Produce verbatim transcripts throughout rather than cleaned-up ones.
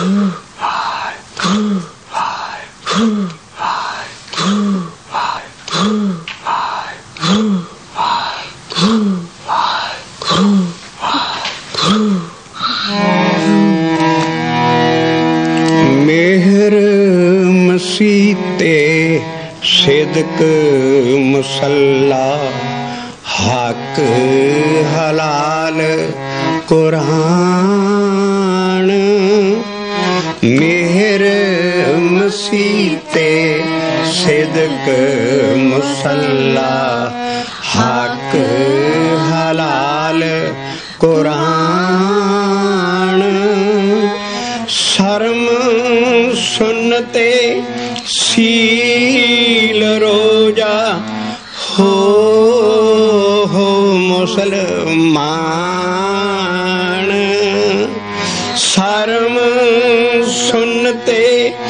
मेहर मसीते सिदक मुसल्ला हक हलाल कुरान। मेहर मसीते सिदक मुसल्ला हक हलाल कुरान। शर्म सुन्नते सील रोजा हो हो मुसलमान। शर्म सुन्नते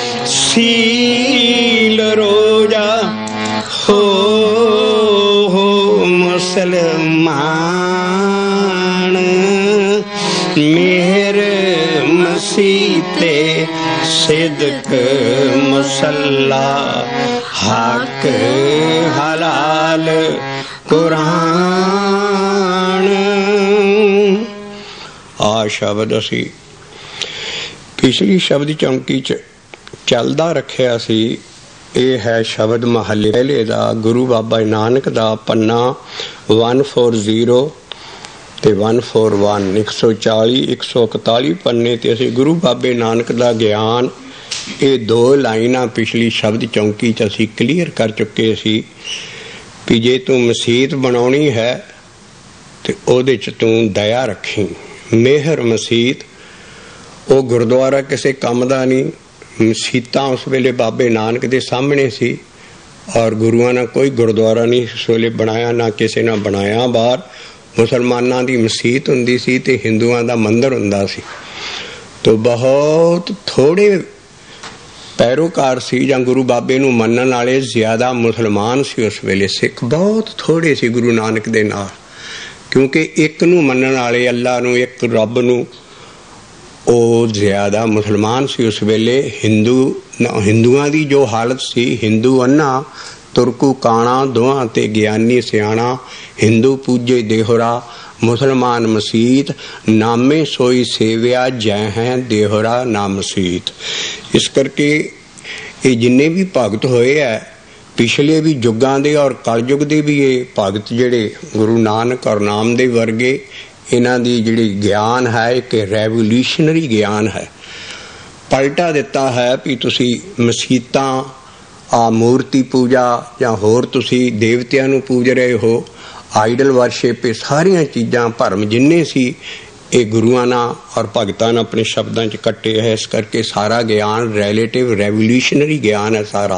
सील रोजा हो हो मुसलमान। मेहर मसीते सिदक मुसल्ला हक हलाल कुरान। आ शब्द असी पिछली शब्द चौंकी च चलदा रखिया सी। ਇਹ है शब्द महले पहले का गुरु बाबा नानक का पन्ना वन फोर जीरो ते वन फोर वन एक सौ चाली एक सौ इकताली पन्ने ते असी गुरु बाबे नानक का ज्ञान ये दो लाइना पिछली शब्द चौंकी च असी क्लीयर कर चुके सी कि जे तू मसीत बनानी है तो ओदे च तू दया रखी। मेहर मसीत वो गुरुद्वारा किसी काम का नहीं। मसीतां उस वेले बाबे नानक दे सामने सी और गुरुआं ने कोई गुरुद्वारा नहीं उस वेले बनाया, ना किसी ने बनाया। बाहर मुसलमानां दी मसीत हुंदी सी ते हिंदुआं दा मंदिर हुंदा सी। तो बहुत थोड़े पैरोकार सी जां गुरु बाबे नूं मनण वाले ज्यादा मुसलमान सी उस वेले। सिख बहुत थोड़े सी गुरु नानक दे नाल, क्योंकि एक नूं मनण वाले अल्लाह नूं, एक रब नूं, वो ज्यादा मुसलमान सी उस वेले। हिंदू हिंदुआं दी जो हालत सी, हिंदू अन्ना तुरकू काणा दोहां ते ज्ञानी सियाणा। हिंदू पूजे देहोरा, मुसलमान मसीत। नामे सोई सेविया जै हैं देहोरा ना मसीत। इस करके ये जिन्ने भी भगत होए है पिछले भी युगां दे और कलयुग दे भी, ये भगत जिहड़े गुरु नानक और नामदेव वर्गे, इन्हां दी जिहड़ी ज्ञान है एक रेवोल्यूशनरी ज्ञान है। पलटा दिता है भी तुसी मसीतां आ मूर्ति पूजा या होर तुसी देवतियां नूं पूज रहे हो, आइडल वर्शिप, ये सारियां चीज़ां भरम जिन्ने सी ये गुरुआं नां और भगतां नां अपने शब्दां च कट्टे है। इस करके सारा ज्ञान रिलेटिव रेवोल्यूशनरी ज्ञान है। सारा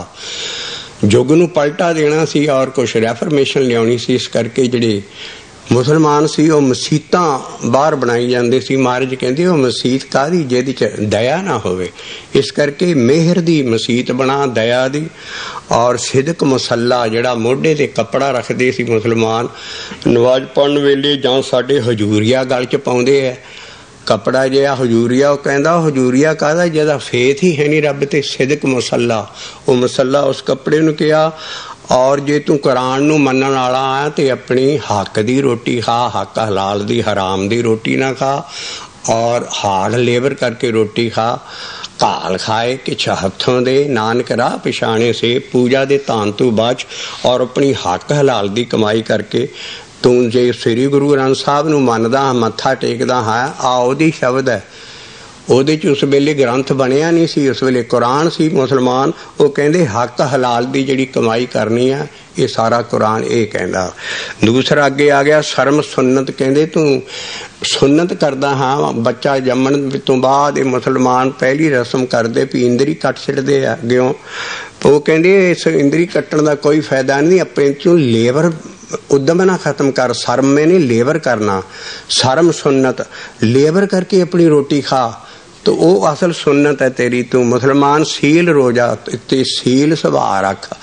युग नूं पलटा देना सी और कुछ रेफरमेशन लियाउणी सी। इस करके जिहड़े मुसलमान सी वो मसीतां बाहर बनाई जाते सी। महाराज कहते वो मसीत काहदी जिहदे च दया ना होवे। इस करके मेहर दी मसीत बना, दया दी। और सिदक मुसल्ला जिहड़ा मोढे ते कपड़ा रखते सी मुसलमान नमाज पढ़न वेले, जां साडे हजूरिया गल च पाउंदे है कपड़ा जिहा हजूरिया। वो कहंदा हजूरिया काहदा जिहदा फेथ ही है नहीं रब ते। सिदक मुसल्ला, वो मुसल्ला उस कपड़े नूं कहा। और जे तू कुरान नूं मनण वाला है तो अपनी हक दी रोटी खा, हक हलाल दी, हराम दी रोटी ना खा। और हार्ड लेबर करके रोटी खा। घाल खाए किछ हथों दे, नानक राह पिछाणे से। पूजा दे तान तू बच और अपनी हक हलाल दी कमाई करके तू जे श्री गुरु ग्रंथ साहब नूं मनदा, मत्था टेकदा है, आ ओहदी शब्द है। ਉਹਦੇ ਚ ਉਸ ਵੇਲੇ ग्रंथ ਬਣਿਆ नहीं सी, उस ਵੇਲੇ कुरान सी। मुसलमान वो कहते हक हलाल की जिहड़ी कमाई करनी है, ये सारा कुरान ये कहता। दूसरा अगे आ गया शर्म सुन्नत। कहते तू सुन्नत करदा हाँ, बच्चा जम्मण तो बाद मुसलमान पहली रस्म करते भी इंदरी कट छड्डदे आ अग्गों। वो कहते इस इंदरी कट्टण का कोई फायदा नहीं, अपने चों लेबर उद्यम ना खत्म कर। शर्म में नहीं लेबर करना, शर्म सुन्नत। लेबर करके अपनी रोटी खा तो वो असल सुन्नत है तेरी। तू मुसलमान सील रोजा ते सील सुभाअ रख।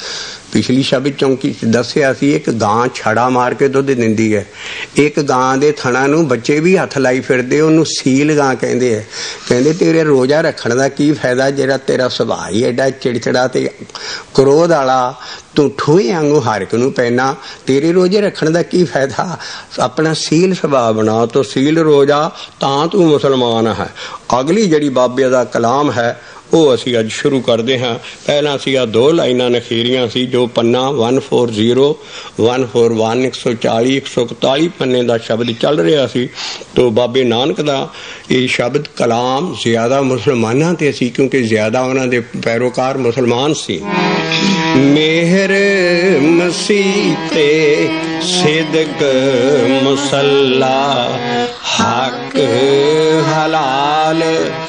पिछली शब्द चौंकी दसिया सी एक गां छड़ा मार के दुध दिंदी है। एक गां दे थणा नूं बच्चे भी हथ लाई फिरदे, उहनूं सील गां कहंदे है। कहंदे तेरे रोजा रखण दा की फायदा, जेड़ा तेरा सुभाਅ ही एडा चिड़चिड़ा ते क्रोध वाला, तू ठूए वांगू हर एक नूं पैना, तेरे रोजे रखण दा की फायदा। अपना सील सुभाਅ बना, तो सील रोजा तां तू मुसलमान है। अगली जिहड़ी बाबे दा कलाम है ਉਹ ਅਸੀਂ ਅੱਜ ਸ਼ੁਰੂ ਕਰਦੇ ਹਾਂ। ਪਹਿਲਾਂ ਅਸੀਂ ਆ ਦੋ ਲਾਈਨਾਂ ਨਖੀਰੀਆਂ ਸੀ ਜੋ ਪੰਨਾ ਇੱਕ ਸੌ ਚਾਲੀ, ਇੱਕ ਸੌ ਇਕਤਾਲੀ, ਇੱਕ ਸੌ ਚਾਲੀ, ਇੱਕ ਸੌ ਇਕਤਾਲੀ ਪੰਨੇ ਦਾ ਸ਼ਬਦ ਚੱਲ ਰਿਹਾ ਸੀ। ਤੋ ਬਾਬੇ ਨਾਨਕ ਦਾ ਇਹ ਸ਼ਬਦ ਕਲਾਮ ਜ਼ਿਆਦਾ ਮੁਸਲਮਾਨਾਂ 'ਤੇ ਸੀ, ਕਿਉਂਕਿ ਜ਼ਿਆਦਾ ਉਹਨਾਂ ਦੇ ਪੈਰੋਕਾਰ ਮੁਸਲਮਾਨ ਸੀ। ਮੇਹਰ ਮਸੀਹ ਤੇ ਸਿਦਕ ਮੁਸੱਲਾ, ਹੱਕ ਹਲਾਲ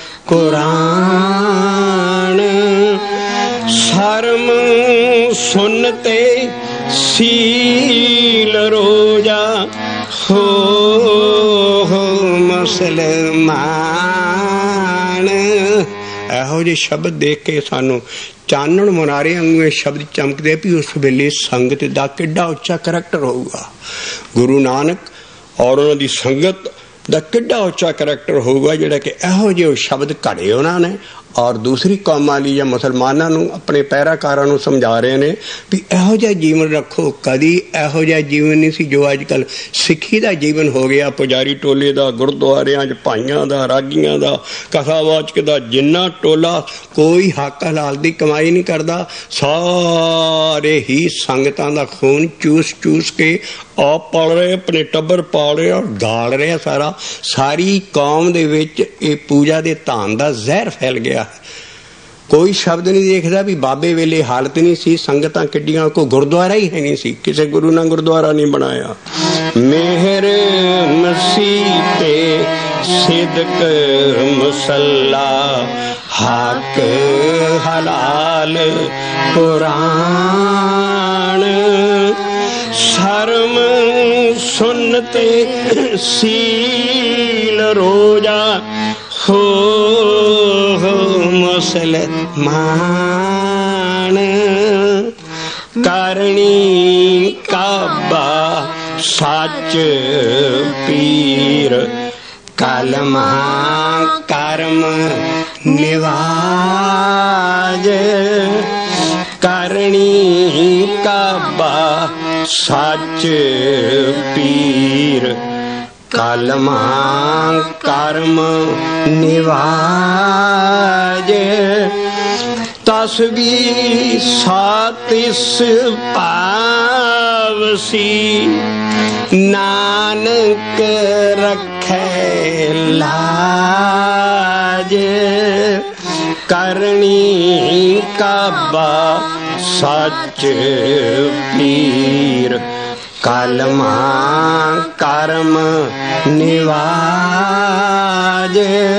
कुरान, शर्म सुनते सील रोजा, हो हो मुसलमान। ਇਹੋ ਜਿਹੇ ਸ਼ਬਦ ਦੇਖ ਕੇ ਸਾਨੂੰ ਚਾਨਣ ਮੁਨਾਰੇ ਵਾਂਗੂ ਇਹ ਸ਼ਬਦ ਚਮਕਦੇ ਵੀ ਉਸ ਵੇਲੇ ਸੰਗਤ ਦਾ ਕਿੱਡਾ ਉੱਚਾ ਕਰੈਕਟਰ ਹੋਊਗਾ। ਗੁਰੂ ਨਾਨਕ ਔਰ ਉਹਨਾਂ ਦੀ ਸੰਗਤ ਦਾ ਕਿੱਡਾ ਉੱਚਾ ਕਰੈਕਟਰ ਹੋਊਗਾ, ਜਿਹੜਾ ਕਿ ਇਹੋ ਜਿਹੇ ਸ਼ਬਦ ਘੜੇ ਉਹਨਾਂ ਨੇ ਔਰ ਦੂਸਰੀ ਕੌਮਾਂ ਲਈ ਜਾਂ ਮੁਸਲਮਾਨਾਂ ਨੂੰ, ਆਪਣੇ ਪੈਰਾਕਾਰਾਂ ਨੂੰ ਸਮਝਾ ਰਹੇ ਨੇ ਵੀ ਇਹੋ ਜਿਹਾ ਜੀਵਨ ਰੱਖੋ। ਕਦੀ ਇਹੋ ਜਿਹਾ ਜੀਵਨ ਨਹੀਂ ਸੀ ਜੋ ਅੱਜ ਕੱਲ੍ਹ ਸਿੱਖੀ ਦਾ ਜੀਵਨ ਹੋ ਗਿਆ। ਪੁਜਾਰੀ ਟੋਲੇ ਦਾ, ਗੁਰਦੁਆਰਿਆਂ 'ਚ ਭਾਈਆਂ ਦਾ, ਰਾਗੀਆਂ ਦਾ, ਕਥਾਵਾਚਕ ਦਾ, ਜਿੰਨਾ ਟੋਲਾ ਕੋਈ ਹੱਕ ਹਲਾਲ ਦੀ ਕਮਾਈ ਨਹੀਂ ਕਰਦਾ। ਸਾਰੇ ਹੀ ਸੰਗਤਾਂ ਦਾ ਖੂਨ ਚੂਸ ਚੂਸ ਕੇ ਆਪ ਪਾਲ ਰਹੇ, ਆਪਣੇ ਟੱਬਰ ਪਾਲ ਰਹੇ ਔਰ ਗਾਲ ਰਹੇ। ਸਾਰਾ ਸਾਰੀ ਕੌਮ ਦੇ ਵਿੱਚ ਇਹ ਪੂਜਾ ਦੇ ਧਾਨ ਦਾ ਜ਼ਹਿਰ ਫੈਲ ਗਿਆ। ਕੋਈ ਸ਼ਬਦ ਨਹੀਂ ਦੇਖਦਾ ਵੀ ਬਾਬੇ ਵੇਲੇ ਹਾਲਤ ਨਹੀਂ ਸੀ, ਸੰਗਤਾਂ ਕਿੱਡੀਆਂ, ਕੋਈ ਗੁਰਦੁਆਰਾ ਹੀ ਹੈ ਨਹੀਂ ਸੀ, ਕਿਸੇ ਗੁਰੂ ਨੇ ਗੁਰਦੁਆਰਾ ਨਹੀਂ ਬਣਾਇਆ। ਮਿਹਰ ਮਸੀਹ ਤੇ ਸਿਦਕ ਮੁਸੱਲਾ, ਹੱਕ ਹਲਾਲ ਕੁਰਾਨ, ਸ਼ਰਮ ਸੁਨਤੇ ਸੀਲ ਰੋजा, हो हो मुसलमान। करणी काबा सच पीर, कलमा कर्म निवाज। करणी काबा सच पीर, कलमा कर्म निवाज। तस्बी सातिस पावसी, नानक रखे लाज। करणी काबा सच पीर, कलमा कर्म निवाज।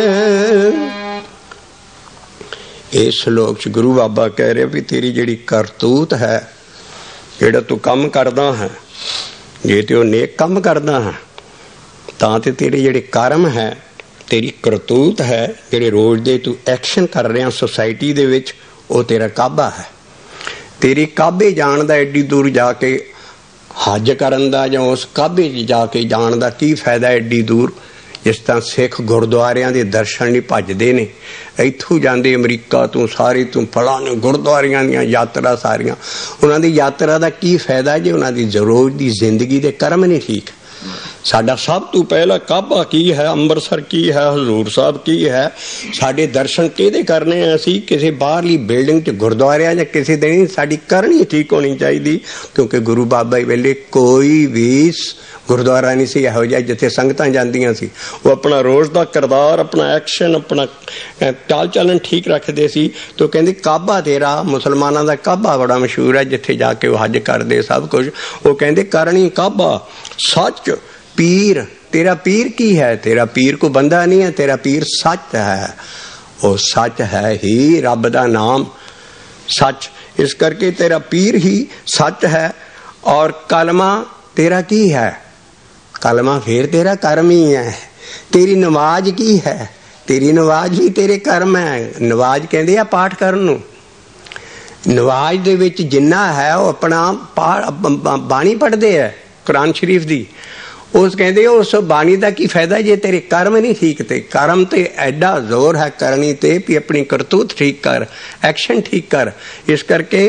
इस श्लोक च गुरु बाबा कह रहे भी तेरी जिहड़ी करतूत है, जिहड़ा तू काम करदा है, जे ते ओ नेक काम करदा है तां ते तेरे जिहड़े कर्म है, तेरी करतूत है, जिहड़े रोज दे तू एक्शन कर रहा सोसाइटी दे विच, ओ तेरा काबा है। तेरी काबे जाण दा एडी दूर जाके हज करन दा जां उस काबे जाके जाण दा की फायदा एडी दूर। जिस तरह सिख गुरुद्वारियां दे दर्शन नहीं भजदे ने, इत्थों जांदे अमरीका तो सारे तो फलाने गुरुद्वारियां दीयां यात्रा सारियां, उन्हां दी यात्रा दा की फायदा जे उन्हां दी रोज दी जिंदगी दे कर्म नहीं ठीक। साडा सब तो पहला काबा की है, अंबरसर की है, हजूर साहब की है। साडे दर्शन किहदे करने असीं किसी बाहरली बिल्डिंग च गुरुद्वारे जां किसी दे नहीं, साडी करनी ठीक होनी चाहिए। क्योंकि गुरु बाबा वेले कोई भी गुरुद्वारा नहीं सी इहो जिहा जिथे संगतां जांदियां सी। वो अपना रोज का किरदार, अपना एक्शन, अपना चाल चलन ठीक रखते सी। तो कहंदे काबा तेरा, मुसलमानां दा काबा बड़ा मशहूर है जिथे जाके वो हज करदे सब कुछ। वो कहंदे करनी काबा सच पीर। तेरा पीर की है? तेरा पीर को बंदा नहीं है, तेरा पीर सच है। वो सच है ही रब दा नाम सच, इस करके तेरा पीर ही सच है। और कलमा तेरा की है? कलमा फिर तेरा कर्म ही है। तेरी नमाज की है? तेरी नमाज भी तेरे कर्म है। नमाज कहते हैं पाठ करन नूं। नवाज दे विच जिन्ना है वो अपना बाणी पढ़ते है कुरान शरीफ दी। उस कहते उस बाणी का की फायदा जे तेरे कर्म नहीं ठीक ते। कर्म ते एडा जोर है करनी ते भी अपनी करतूत ठीक कर, एक्शन ठीक कर। इस करके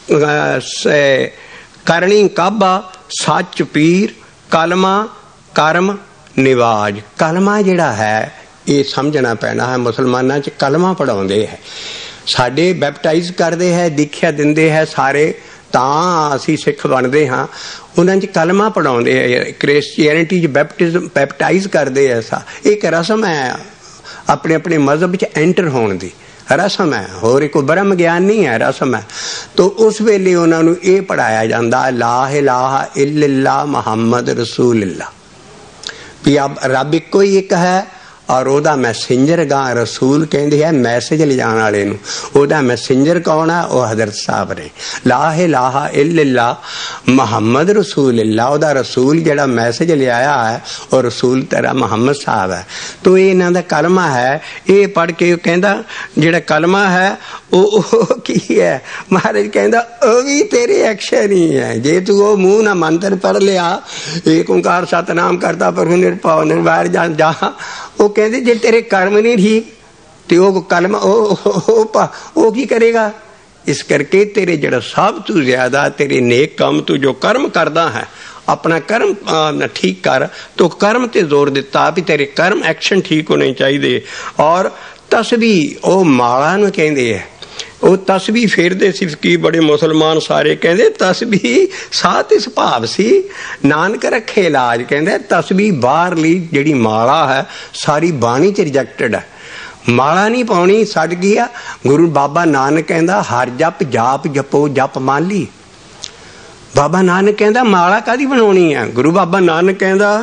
करनी काबा सच पीर कलमा कर्म निवाज। कलमा जिहड़ा है ये समझना पैना है। मुसलमाना च कलमा पढ़ाउंदे है, साडे बैपटाइज करते हैं, दीख्या दिंदे है सारे, तां असीं सिख बनते हाँ। उन्हां च कलमा पढ़ाउंदे है, क्रिश्चियनिटी च बैपटिज्म बैपटाइज करते है। सा एक रस्म है अपने अपने मजहब च एंटर होने की, रस्म है, होर कोई ब्रह्म ज्ञान नहीं है, रस्म है। तो उस वेले उन्होंने ये पढ़ाया जाता ला इलाहा इल्लल्लाह मुहम्मद रसूलुल्लाह, भी अब रब इक्को ही एक है और ओदा मैसेंजर गा रसूल कहते हैं मैसेज ले जाने वाले नूं। ओदा मैसेंजर कौन है? वह हजरत साहब ने। ला इलाहा इल्लल्लाह मुहम्मद रसूलुल्लाह, ओदा रसूल जिहड़ा मैसेज ले आया है और रसूल तेरा मुहम्मद साहब है। तो ये इन्हां दा कलमा है। ये पढ़ के कहंदा जिहड़ा कलमा है वो की है? महाराज कहंदा ओ भी तेरे एक्शन ही है। जे तू वो मुंह ना मंत्र पढ़ लिया एक ओंकार सतनाम करता प्रभु निरभव निर्वैर जान जा, वो कहते जे तेरे कर्म नहीं ठीक तो वो कलम वो की करेगा? इस करके तेरे जड़ा सब तू ज्यादा तेरे नेक काम तू जो कर्म करदा है अपना कर्म ठीक कर। तो कर्म ते जोर दिता भी तेरे कर्म एक्शन ठीक होने चाहिए। और तस्बीह वो माला नूं कहंदे है, वो तस्बीह फेरदे सी की बड़े मुसलमान सारे कहंदे तस्बीह सात इस भाव सी नानक रखे इलाज। कहंदे तस्बीह बाहरली जिहड़ी माला है सारी बाणी च रिजेक्टेड है, माला नहीं पाउणी छड्ड गया। गुरु बाबा नानक कहंदा हर जप जाप जपो जप माली। बाबा नानक कहंदा माला कादी बनाउणी है? गुरु बाबा नानक कहंदा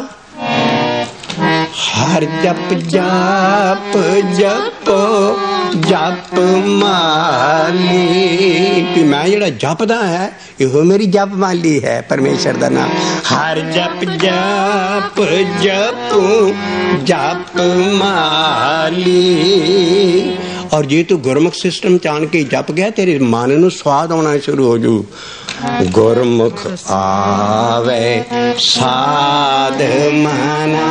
हर जप जाप जपो जप माली। कि मैं जिहड़ा जपदा है इहो मेरी जप माली है परमेश्वर दा नाम। हर जप जप जपो जप माली। और जे तू गुरमुख सिस्टम चाण के जप गया तेरे मन नूं स्वाद आउणा शुरू हो जू। गुरमुख आवे साध मना,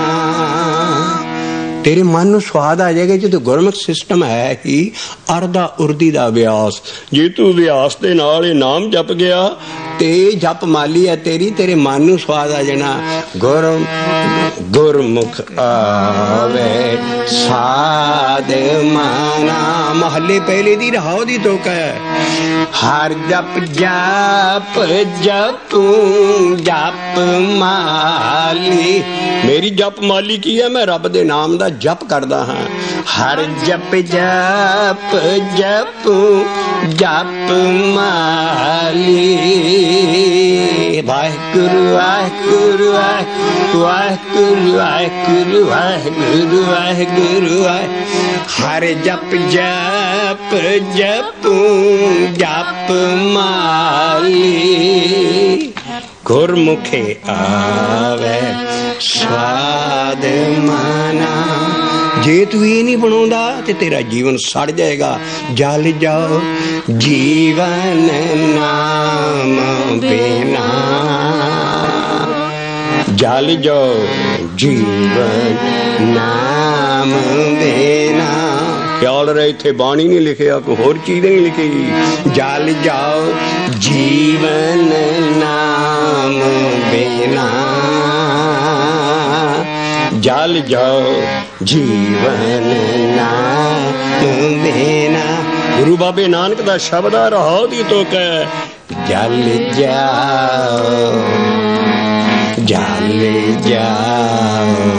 तेरे मन नूं स्वाद आ जाएगा। जो गुरमुख सिस्टम है ही अरदा उर्दी दा अभ्यास। जे तू अभ्यास दे नाल ये नाम जप गया ते जप माली है तेरी, तेरे मन नूं स्वाद आ जाना। गुर गुरमुख आवे साध मना। महले पहले दी रहाओ दी तो कह हर जप जप जपू जप माली। मेरी जप माली की है? मैं रब दे नाम दा जप करदा हां। हर जप जप जपू जप माली। वाहिगुरु वाहिगुरु वाहिगुरु वाहिगुरु वाहिगुरु वाहिगुरु वाहिगुरु। हर जप जप जपू जप माली। गुरमुखे आवे स्वाद मना। जे तू ये नहीं बनाउंदा ते तेरा जीवन सड़ जाएगा। जल जाओ जीवन नाम बिना, जल जाओ जीवन नाम बिना। ख्याल रहे इत्थे बाणी नहीं लिखिया, कोई होर चीज नहीं लिखी। जल जाओ जीवन नाम बिना, जल जाओ जीवन नाम बिना। गुरु बाबे नानक दा शब्द आ रहा दी तो कह जल जाओ जल जाओ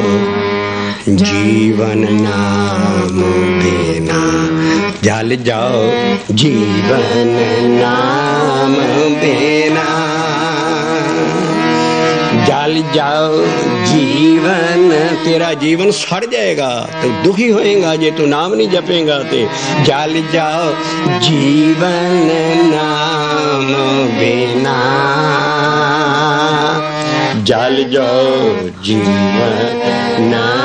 जीवन नाम बिना, जल जाओ जीवन नाम बिना। जल जाओ जीवन, तेरा जीवन सड़ जाएगा तो दुखी होएगा जे तू नाम नहीं जपेगा। ते जल जाओ जीवन नाम बिना, जल जाओ जीवन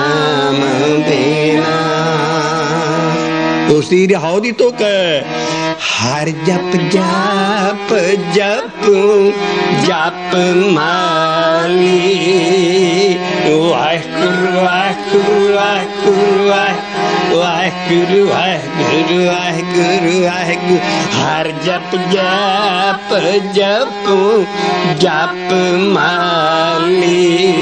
नाम बिना। उसी रहाओ दी तो कह हर जप जप जप जप माली वाहिगुरु वाहिगुरु वाहिगुरु वाहिगुरु वाहिगुरु वाहिगुरु वाहिगुरु हर जप जप जप जप माली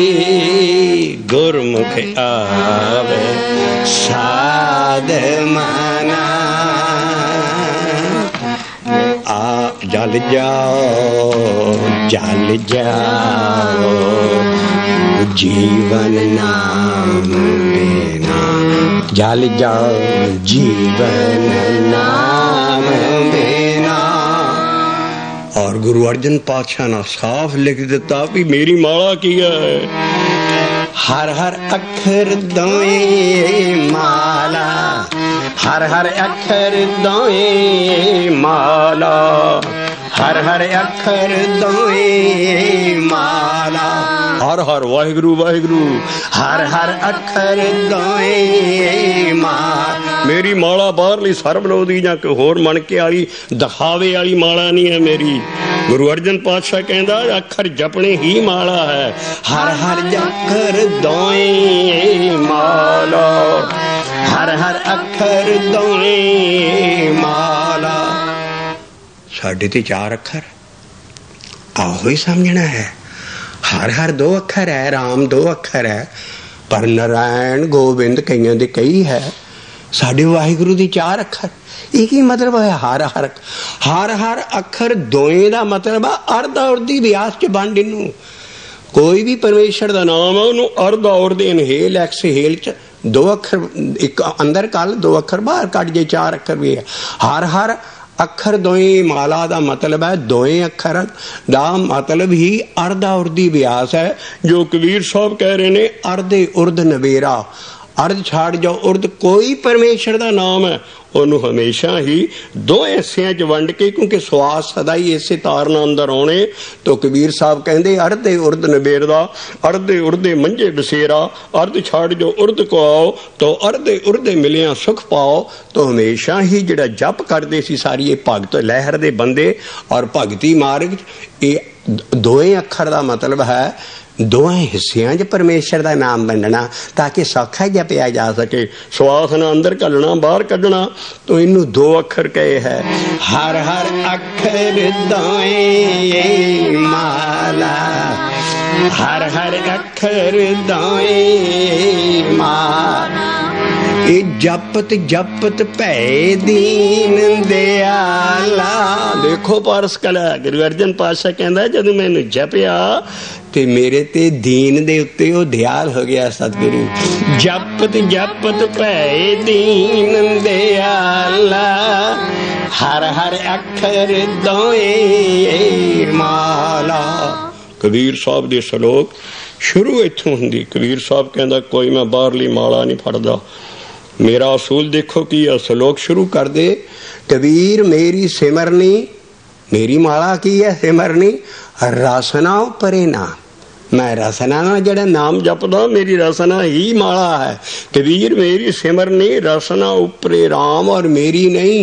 गुरमुख आवे साध मना आ जल जाओ जल जाओ जीवन नाम बिना जल जाओ जीवन नाम बिना। और गुरु अर्जन पातशाह ने साफ लिख दिता भी मेरी माला की है हर हर अखर दोए माला हर हर अखर दोए माला हर हर अखर दोए माला हर हर वाहिगुरु वाहिगुरु हर हर अखर दोए माला। मेरी माला बाहरली सरबलोधी जां कोई होर मनके वाली दिखावे वाली माला नहीं है मेरी। गुरु अर्जन पातशाह कहता अखर जपने ही माला है हर हर अखर दोए माला हर हर अखर दोए माला। साढ़े ते चार अखर आहो ही समझना है। हर हर दो अखर है राम दो अखर है पर नारायण गोबिंद कईयां दे कई है साढ़े वाहिगुरु दी चार अखर। एक ही मतलब है हर हर हर हर अखर दोए का मतलब है अर्ध औरदी व्यास च बंड इनू कोई भी परमेश्वर का नाम है उन्होंने अर्ध औरद इनहेल एक्सहेल च दो अखर एक अंदर कल दो अखर बाहर कट जाए चार अखर भी है। हर हर अखर दोए माला का मतलब है दोए अखर का मतलब ही अर्ध औरदी व्यास है जो कबीर साहब कह रहे ने अर्धे उर्द नवेरा अर्ध छाड़ जाओ उर्द कोई परमेश्वर का नाम है ਉਹਨੂੰ हमेशा ही दो हिस्सियां च वंड के क्योंकि सवास सदा ही इसे तार नाल अंदर आने तो कबीर साहब कहते अर्धे उर्द नबेरदा अर्धे उर्दे मंझे बसेरा अर्ध छाड़ जो उर्द को आओ तो अर्धे उर्दे मिलिया सुख पाओ। तो हमेशा ही जिहड़ा जप करते सी सारी ये भगत लहर दे बंदे और भगती मार्ग ये दोए अखर का मतलब है दोवें हिस्सियां च परमेश्वर का नाम वंडना ताकि सौखा जपिया जा सके। श्वास ना अंदर घलना बाहर कढ़ना तो इनू दो अखर कहे है हर हर अखर दोए माला हर हर अखर दोए माला। ये जपत जपत भै दीन दयाला देखो पारस कला गुरु अर्जन पातशाह कहता जदों मैनू जपिया ते मेरे ते दीन दे उत्ते ओ दयाल हो गया सतगुरु। जपत जपत भै दीन दयाला हर हर अखर दोए माला। कबीर साहब दे सलोक शुरू इत्थों हुंदी। कबीर साहब कहंदा कोई मैं बाहरली माला नहीं फड़दा मेरा असूल देखो कि सलोक शुरू कर दे कबीर मेरी सिमरनी मेरी माला की है सिमरनी रसना परे ना मैं रसना ना जड़ा नाम जपदा मेरी रसना ही माला है। कबीर मेरी सिमरनी रसना उपरे राम और मेरी नहीं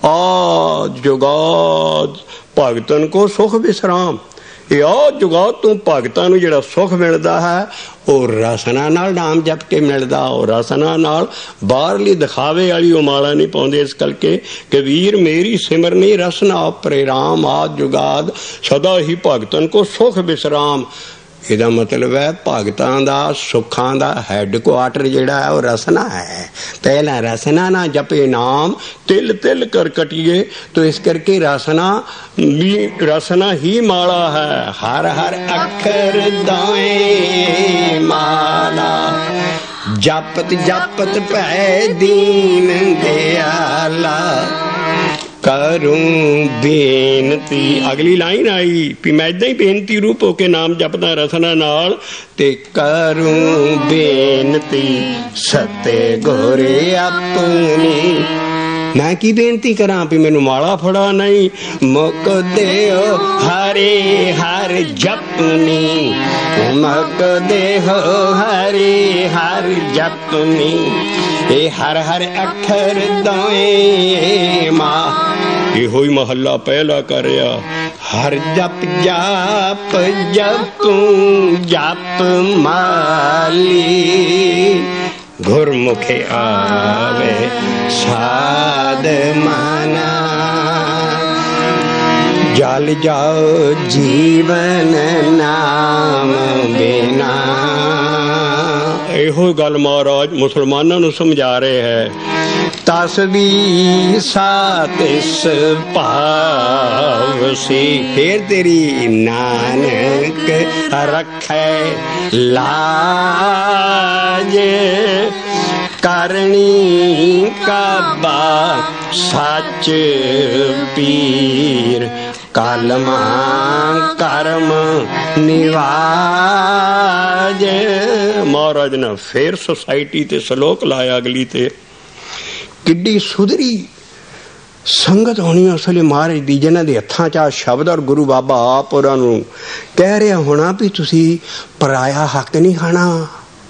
आज जुगाद भगतन को सुख विश्राम। ये आ जुगाद तू भगतां नूं जिहड़ा सुख मिलदा है ਉਹ ਰਸਨਾ ਨਾਲ ਨਾਮ ਜਪ ਕੇ ਮਿਲਦਾ ਉਹ ਰਸਨਾ ਨਾਲ ਬਾਹਰਲੀ ਦਿਖਾਵੇ ਵਾਲੀ ਉਹ ਮਾਲਾ ਨਹੀਂ ਪਾਉਂਦੇ। ਇਸ ਕਰਕੇ ਕਬੀਰ ਮੇਰੀ ਸਿਮਰਨੀ ਰਸਨਾ ਉਪਰੇ ਰਾਮ ਆਦ ਜੁਗਾਦ ਸਦਾ ਹੀ ਭਗਤਨ ਕੋ ਸੁਖ ਵਿਸਰਾਮ। ਇਹਦਾ ਮਤਲਬ ਹੈ ਭਗਤਾਂ ਦਾ ਸੁੱਖਾਂ ਦਾ ਹੈੱਡਕੁਆਟਰ ਜਿਹੜਾ ਹੈ ਉਹ ਰਸਨਾ ਹੈ। ਪਹਿਲਾਂ ਰਸਨਾ ਨਾ ਜਪੇ ਨਾਮ ਤਿਲ ਤਿਲ ਕਰ ਕਟੀਏ तो इस करके रसना भी रसना ही माला है। हर हर अखर दाएं माला जपत जपत भै दीन दयाला करूं बेनती। अगली लाइन आई भी मैं इदा ही बेनती रूप होके नाम जपदा रसना नाल ते करूं बेनती सते गोरे अपनी। मैं की बेनती करा भी मैनू माला फड़ा नहीं मुक देओ हरे हर जपनी मुक देहो हरे हर जपनी। ए हर हर अखर दोए मां ਇਹੋ ਹੀ ਮਹੱਲਾ ਪਹਿਲਾ ਕਰਿਆ। ਹਰ ਜਪ ਜਾਪ ਜਪੂੰ ਜਪ ਮਾਲੀ, ਗੁਰਮੁਖ ਆਵੇ ਸਾਧ ਮਨਾ। ਜਲ ਜਾਓ ਜੀਵਨ ਨਾਮ ਬਿਨਾ। ਇਹੋ ਗੱਲ ਮਹਾਰਾਜ ਮੁਸਲਮਾਨਾਂ ਨੂੰ ਸਮਝਾ ਰਹੇ ਹੈ। ਤਸਬੀਹ ਸਾਤਿਸ ਭਾਵ ਸੀ, ਫੇਰ ਤੇਰੀ ਨਾਨਕ ਰੱਖੇ ਲਾਜ। ਕਰਨੀ ਕਾਬਾ ਸੱਚ ਪੀਰ, ਕਲਮਾ ਕਰਮ ਨਿਵਾਜ। ਮਹਾਰਾਜ ਨੇ ਫੇਰ ਸੁਸਾਇਟੀ ਤੇ ਸਲੋਕ ਲਾਇਆ ਅਗਲੀ ਤੇ। ਕਿੱਡੀ ਸੁਧਰੀ ਸੰਗਤ ਹੋਣੀ ਉਸ ਵੇਲੇ ਮਹਾਰਾਜ ਦੀ, ਜਿਹਨਾਂ ਦੇ ਹੱਥਾਂ 'ਚ ਆ ਸ਼ਬਦ। ਔਰ ਗੁਰੂ ਬਾਬਾ ਆਪ ਉਹਨਾਂ ਨੂੰ ਕਹਿ ਰਿਹਾ ਹੋਣਾ ਵੀ ਤੁਸੀਂ ਪਰਾਇਆ ਹੱਕ ਨਹੀਂ ਖਾਣਾ।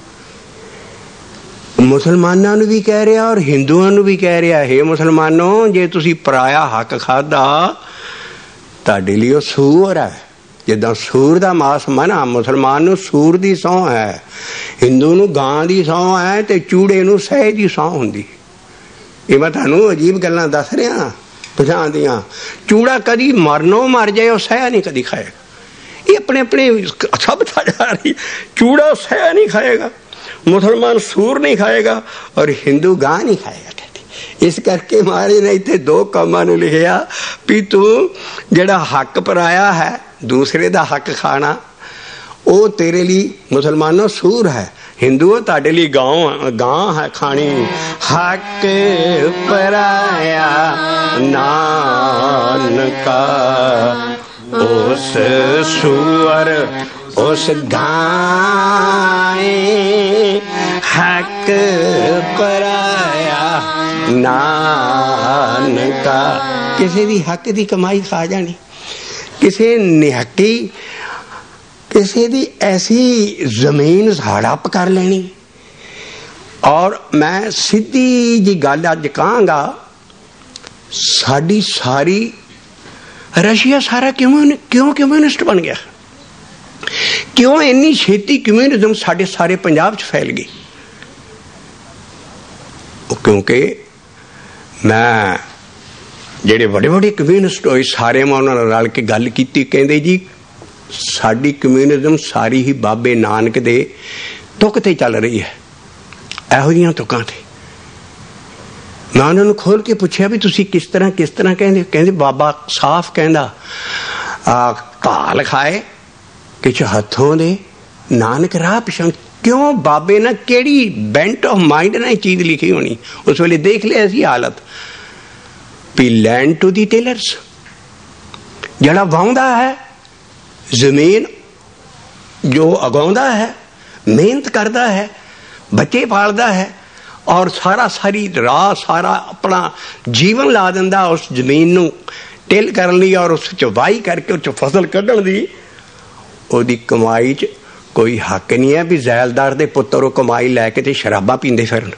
ਮੁਸਲਮਾਨਾਂ ਨੂੰ ਵੀ ਕਹਿ ਰਿਹਾ ਔਰ ਹਿੰਦੂਆਂ ਨੂੰ ਵੀ ਕਹਿ ਰਿਹਾ, ਹੇ ਮੁਸਲਮਾਨੋ, ਜੇ ਤੁਸੀਂ ਪਰਾਇਆ ਹੱਕ ਖਾਧਾ ਤੁਹਾਡੇ ਲਈ ਉਹ ਸੂਰ ਹੈ। ਜਿੱਦਾਂ ਸੂਰ ਦਾ ਮਾਸ ਮਨਾ, ਮੁਸਲਮਾਨ ਨੂੰ ਸੂਰ ਦੀ ਸਹੁੰ ਹੈ, ਹਿੰਦੂ ਨੂੰ ਗਾਂ ਦੀ ਸਹੁੰ ਹੈ, ਤੇ ਚੂੜੇ ਨੂੰ ਸਹਿ ਦੀ ਸਹੁੰ ਹੁੰਦੀ। ਇਹ ਮੈਂ ਤੁਹਾਨੂੰ ਅਜੀਬ ਗੱਲਾਂ ਦੱਸ ਰਿਹਾ ਪਛਾਣ ਦੀਆਂ। ਚੂੜਾ ਕਦੀ ਮਰਨੋਂ ਮਰ ਜਾਏ, ਉਹ ਸਹਿ ਨਹੀਂ ਕਦੀ ਖਾਏਗਾ। ਇਹ ਆਪਣੇ ਆਪਣੇ ਸਭ ਥਾੜਾ ਰਹੀ। ਚੂੜਾ ਸਹਿ ਨਹੀਂ ਖਾਏਗਾ, ਮੁਸਲਮਾਨ ਸੂਰ ਨਹੀਂ ਖਾਏਗਾ, ਔਰ ਹਿੰਦੂ ਗਾਂ ਨਹੀਂ ਖਾਏਗਾ। ਇਸ ਕਰਕੇ ਮਹਾਰਾਜ ਨੇ ਇੱਥੇ ਦੋ ਕੰਮਾਂ ਨੂੰ ਲਿਖਿਆ ਵੀ ਤੂੰ ਜਿਹੜਾ ਹੱਕ ਪਰਾਇਆ ਹੈ, ਦੂਸਰੇ ਦਾ ਹੱਕ ਖਾਣਾ, ਉਹ ਤੇਰੇ ਲਈ ਮੁਸਲਮਾਨੋਂ ਸੂਰ ਹੈ, ਹਿੰਦੂਓ ਤੁਹਾਡੇ ਲਈ ਗਾਂ ਗਾਂ ਹੈ ਖਾਣੀ। ਹੱਕ ਪਰਾਇਆ ਨਾਨਕਾ, ਉਸ ਸੂਰ ਉਸ ਗਾਂ। ਹੱਕ ਪਰਾਇਆ ਨਾਨਕਾ। ਕਿਸੇ ਦੀ ਹੱਕ ਦੀ ਕਮਾਈ ਖਾ ਜਾਣੀ, ਕਿਸੇ ਨਿਹੱਕੀ ਕਿਸੇ ਦੀ ਐਸੀ ਜ਼ਮੀਨ ਹੜੱਪ ਕਰ ਲੈਣੀ। ਔਰ ਮੈਂ ਸਿੱਧੀ ਜੀ ਗੱਲ ਅੱਜ ਕਹਾਂਗਾ, ਸਾਡੀ ਸਾਰੀ ਰਸ਼ੀਆ ਸਾਰਾ ਕਿਉਂ ਕਿਉਂ ਕਮਿਊਨਿਸਟ ਬਣ ਗਿਆ? ਕਿਉਂ ਇੰਨੀ ਛੇਤੀ ਕਮਿਊਨਿਜ਼ਮ ਸਾਡੇ ਸਾਰੇ ਪੰਜਾਬ 'ਚ ਫੈਲ ਗਈ? ਕਿਉਂਕਿ ਮੈਂ ਜਿਹੜੇ ਵੱਡੇ ਵੱਡੇ ਕਮਿਊਨਿਸਟ ਹੋਏ ਸਾਰੇ ਮੈਂ ਉਹਨਾਂ ਨਾਲ ਰਲ ਕੇ ਗੱਲ ਕੀਤੀ। ਕਹਿੰਦੇ ਜੀ ਸਾਡੀ ਕਮਿਊਨਿਜ਼ਮ ਸਾਰੀ ਹੀ ਬਾਬੇ ਨਾਨਕ ਦੇ ਤੁਕ ਤੇ ਚੱਲ ਰਹੀ ਹੈ, ਇਹੋ ਜਿਹੀਆਂ ਤੁਕਾਂ ਤੇ। ਮੈਂ ਉਹਨਾਂ ਨੂੰ ਖੋਲ ਕੇ ਪੁੱਛਿਆ ਵੀ ਤੁਸੀਂ ਕਿਸ ਤਰ੍ਹਾਂ ਕਿਸ ਤਰ੍ਹਾਂ ਕਹਿੰਦੇ? ਕਹਿੰਦੇ ਬਾਬਾ ਸਾਫ਼ ਕਹਿੰਦਾ, ਘਾਲ ਖਾਏ ਕਿਛ ਹੱਥੋਂ ਦੇ ਨਾਨਕ ਰਾਹ ਪਿਛਾਂ। ਕਿਉਂ? ਬਾਬੇ ਨੇ ਕਿਹੜੀ ਬੈਂਟ ਆਫ ਮਾਈਂਡ ਨਾਲ ਇਹ ਚੀਜ਼ ਲਿਖੀ ਹੋਣੀ ਉਸ ਵੇਲੇ? ਦੇਖ ਲਿਆ ਸੀ ਹਾਲਤ ਵੀ ਲੈਂਡ ਟੂ ਦੀ ਟੇਲਰਸ, ਜਿਹੜਾ ਵਾਹੁੰਦਾ ਹੈ ਜ਼ਮੀਨ, ਜੋ ਉਗਾਉਂਦਾ ਹੈ, ਮਿਹਨਤ ਕਰਦਾ ਹੈ, ਬੱਚੇ ਪਾਲਦਾ ਹੈ, ਔਰ ਸਾਰਾ ਸਾਰੀ ਰਾਹ ਸਾਰਾ ਆਪਣਾ ਜੀਵਨ ਲਾ ਦਿੰਦਾ ਉਸ ਜ਼ਮੀਨ ਨੂੰ ਟਿਲ ਕਰਨ ਲਈ, ਔਰ ਉਸ 'ਚ ਵਾਹੀ ਕਰਕੇ ਉਸ 'ਚ ਫਸਲ ਕੱਢਣ ਦੀ। ਉਹਦੀ ਕਮਾਈ 'ਚ ਕੋਈ ਹੱਕ ਨਹੀਂ ਹੈ ਵੀ ਜ਼ੈਲਦਾਰ ਦੇ ਪੁੱਤਰ ਉਹ ਕਮਾਈ ਲੈ ਕੇ ਤੇ ਸ਼ਰਾਬਾਂ ਪੀਂਦੇ ਫਿਰਨ,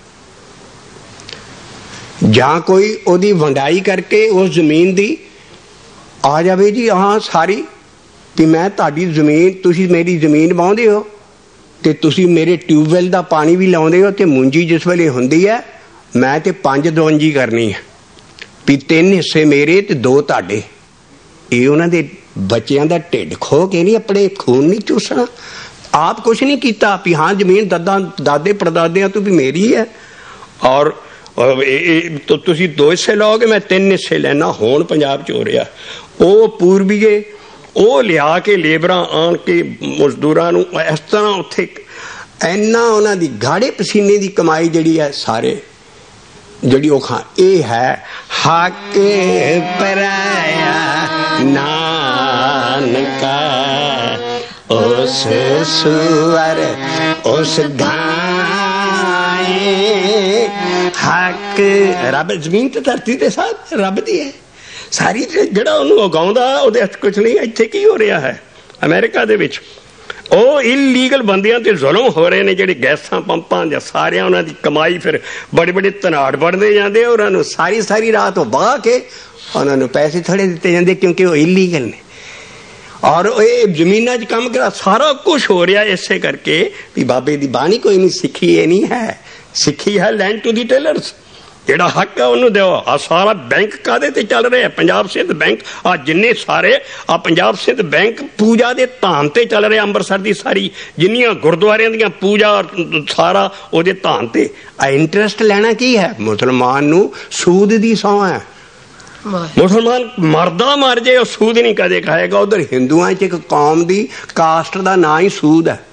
ਜਾਂ ਕੋਈ ਉਹਦੀ ਵੰਡਾਈ ਕਰਕੇ ਉਸ ਜ਼ਮੀਨ ਦੀ ਆ ਜਾਵੇ ਜੀ ਹਾਂ ਸਾਰੀ ਵੀ ਮੈਂ ਤੁਹਾਡੀ ਜ਼ਮੀਨ, ਤੁਸੀਂ ਮੇਰੀ ਜ਼ਮੀਨ ਵਾਹੁੰਦੇ ਹੋ ਤੇ ਤੁਸੀਂ ਮੇਰੇ ਟਿਊਬਵੈੱਲ ਦਾ ਪਾਣੀ ਵੀ ਲਾਉਂਦੇ ਹੋ, ਤੇ ਮੁੰਜੀ ਜਿਸ ਵੇਲੇ ਹੁੰਦੀ ਹੈ ਮੈਂ ਤੇ ਪੰਜ ਦਵੰਜੀ ਕਰਨੀ ਹੈ ਵੀ ਤਿੰਨ ਹਿੱਸੇ ਮੇਰੇ ਤੇ ਦੋ ਤੁਹਾਡੇ। ਇਹ ਉਹਨਾਂ ਦੇ ਬੱਚਿਆਂ ਦਾ ਢਿੱਡ ਖੋਹ ਕੇ ਨਹੀਂ, ਆਪਣੇ ਖੂਨ ਨਹੀਂ ਚੂਸਣਾ। ਆਪ ਕੁਛ ਨਹੀਂ ਕੀਤਾ ਵੀ ਹਾਂ ਜ਼ਮੀਨ ਦਾਦਾ ਦਾਦੇ ਪੜਦਾਦਿਆਂ ਤੋਂ ਵੀ ਮੇਰੀ ਹੈ, ਔਰ ਤੁਸੀਂ ਦੋ ਹਿੱਸੇ ਲਓਗੇ, ਮੈਂ ਤਿੰਨ ਹਿੱਸੇ ਲੈਣਾ। ਹੁਣ ਪੰਜਾਬ 'ਚ ਹੋ ਰਿਹਾ, ਉਹ ਪੂਰਬੀਏ ਉਹ ਲਿਆ ਕੇ ਲੇਬਰਾਂ ਆਣ ਕੇ ਮਜ਼ਦੂਰਾਂ ਨੂੰ ਇਸ ਤਰ੍ਹਾਂ ਉੱਥੇ ਇੰਨਾ ਉਹਨਾਂ ਦੀ ਗਾੜੇ ਪਸੀਨੇ ਦੀ ਕਮਾਈ ਜਿਹੜੀ ਹੈ ਸਾਰੇ ਜਿਹੜੀ ਉਹ ਖਾਂ। ਇਹ ਹੈ ਹੱਕ ਪਰਾਇਆ ਨਾਨਕਾ, ਉਸ ਸੂਰ ਉਸ ਗਾਂ। ਹੱਕ ਰੱਬ ਜ਼ਮੀਨ ਤੇ ਧਰਤੀ ਤੇ ਸਾਥ ਰੱਬ ਦੀ ਹੈ ਸਾਰੀ। ਜਿਹੜਾ ਉਹਨੂੰ ਉਗਾਉਂਦਾ ਉਹਦੇ ਹੱਥ ਕੁਛ ਨਹੀਂ। ਇੱਥੇ ਕੀ ਹੋ ਰਿਹਾ ਹੈ ਅਮਰੀਕਾ ਦੇ ਵਿੱਚ? ਉਹ ਇਲੀਗਲ ਬੰਦਿਆਂ ਤੇ ਜ਼ੁਲਮ ਹੋ ਰਹੇ ਨੇ, ਜਿਹੜੇ ਗੈਸਾਂ ਪੰਪਾਂ ਜਾਂ ਸਾਰਿਆਂ ਉਹਨਾਂ ਦੀ ਕਮਾਈ ਫਿਰ ਬੜੇ ਬੜੇ ਧਨਾੜ ਬਣਦੇ ਜਾਂਦੇ, ਉਹਨਾਂ ਨੂੰ ਸਾਰੀ ਸਾਰੀ ਰਾਤ ਉਹ ਵਾਹ ਕੇ ਉਹਨਾਂ ਨੂੰ ਪੈਸੇ ਥੋੜੇ ਦਿੱਤੇ ਜਾਂਦੇ ਕਿਉਂਕਿ ਉਹ ਇਲੀਗਲ ਨੇ। ਔਰ ਇਹ ਜ਼ਮੀਨਾਂ 'ਚ ਕੰਮ ਕਰਾ ਸਾਰਾ ਕੁਛ ਹੋ ਰਿਹਾ ਇਸੇ ਕਰਕੇ ਵੀ ਬਾਬੇ ਦੀ ਬਾਣੀ ਕੋਈ ਨਹੀਂ, ਸਿੱਖੀ ਇਹ ਨਹੀਂ ਹੈ, ਸਿੱਖੀ ਹੈ ਲੈਂਡ ਟੂ ਦੀ ਟੇਲਰਸ, ਜਿਹੜਾ ਹੱਕ ਹੈ ਉਹਨੂੰ ਦਿਓ। ਆ ਸਾਰਾ ਬੈਂਕ ਕਾਹਦੇ ਤੇ ਚੱਲ ਰਿਹਾ? ਪੰਜਾਬ ਸਿੱਧ ਬੈਂਕ, ਆ ਜਿੰਨੇ ਸਾਰੇ ਆ ਪੰਜਾਬ ਸਿੱਧ ਬੈਂਕ ਪੂਜਾ ਦੇ ਧਾਨ ਤੇ ਚੱਲ ਰਿਹਾ। ਅੰਮ੍ਰਿਤਸਰ ਦੀ ਸਾਰੀ ਜਿੰਨੀਆਂ ਗੁਰਦੁਆਰਿਆਂ ਦੀਆਂ ਪੂਜਾ ਸਾਰਾ ਉਹਦੇ ਧਾਨ ਤੇ। ਆ ਇੰਟਰਸਟ ਲੈਣਾ ਕੀ ਹੈ? ਮੁਸਲਮਾਨ ਨੂੰ ਸੂਦ ਦੀ ਸਹੁੰ ਹੈ। ਮੁਸਲਮਾਨ ਮਰਦਾ ਮਰ ਜੇ ਉਹ ਸੂਦ ਨਹੀਂ ਕਦੇ ਖਾਏਗਾ। ਉਧਰ ਹਿੰਦੂਆਂ 'ਚ ਇੱਕ ਕੌਮ ਦੀ ਕਾਸਟ ਦਾ ਨਾਂ ਹੀ ਸੂਦ ਹੈ,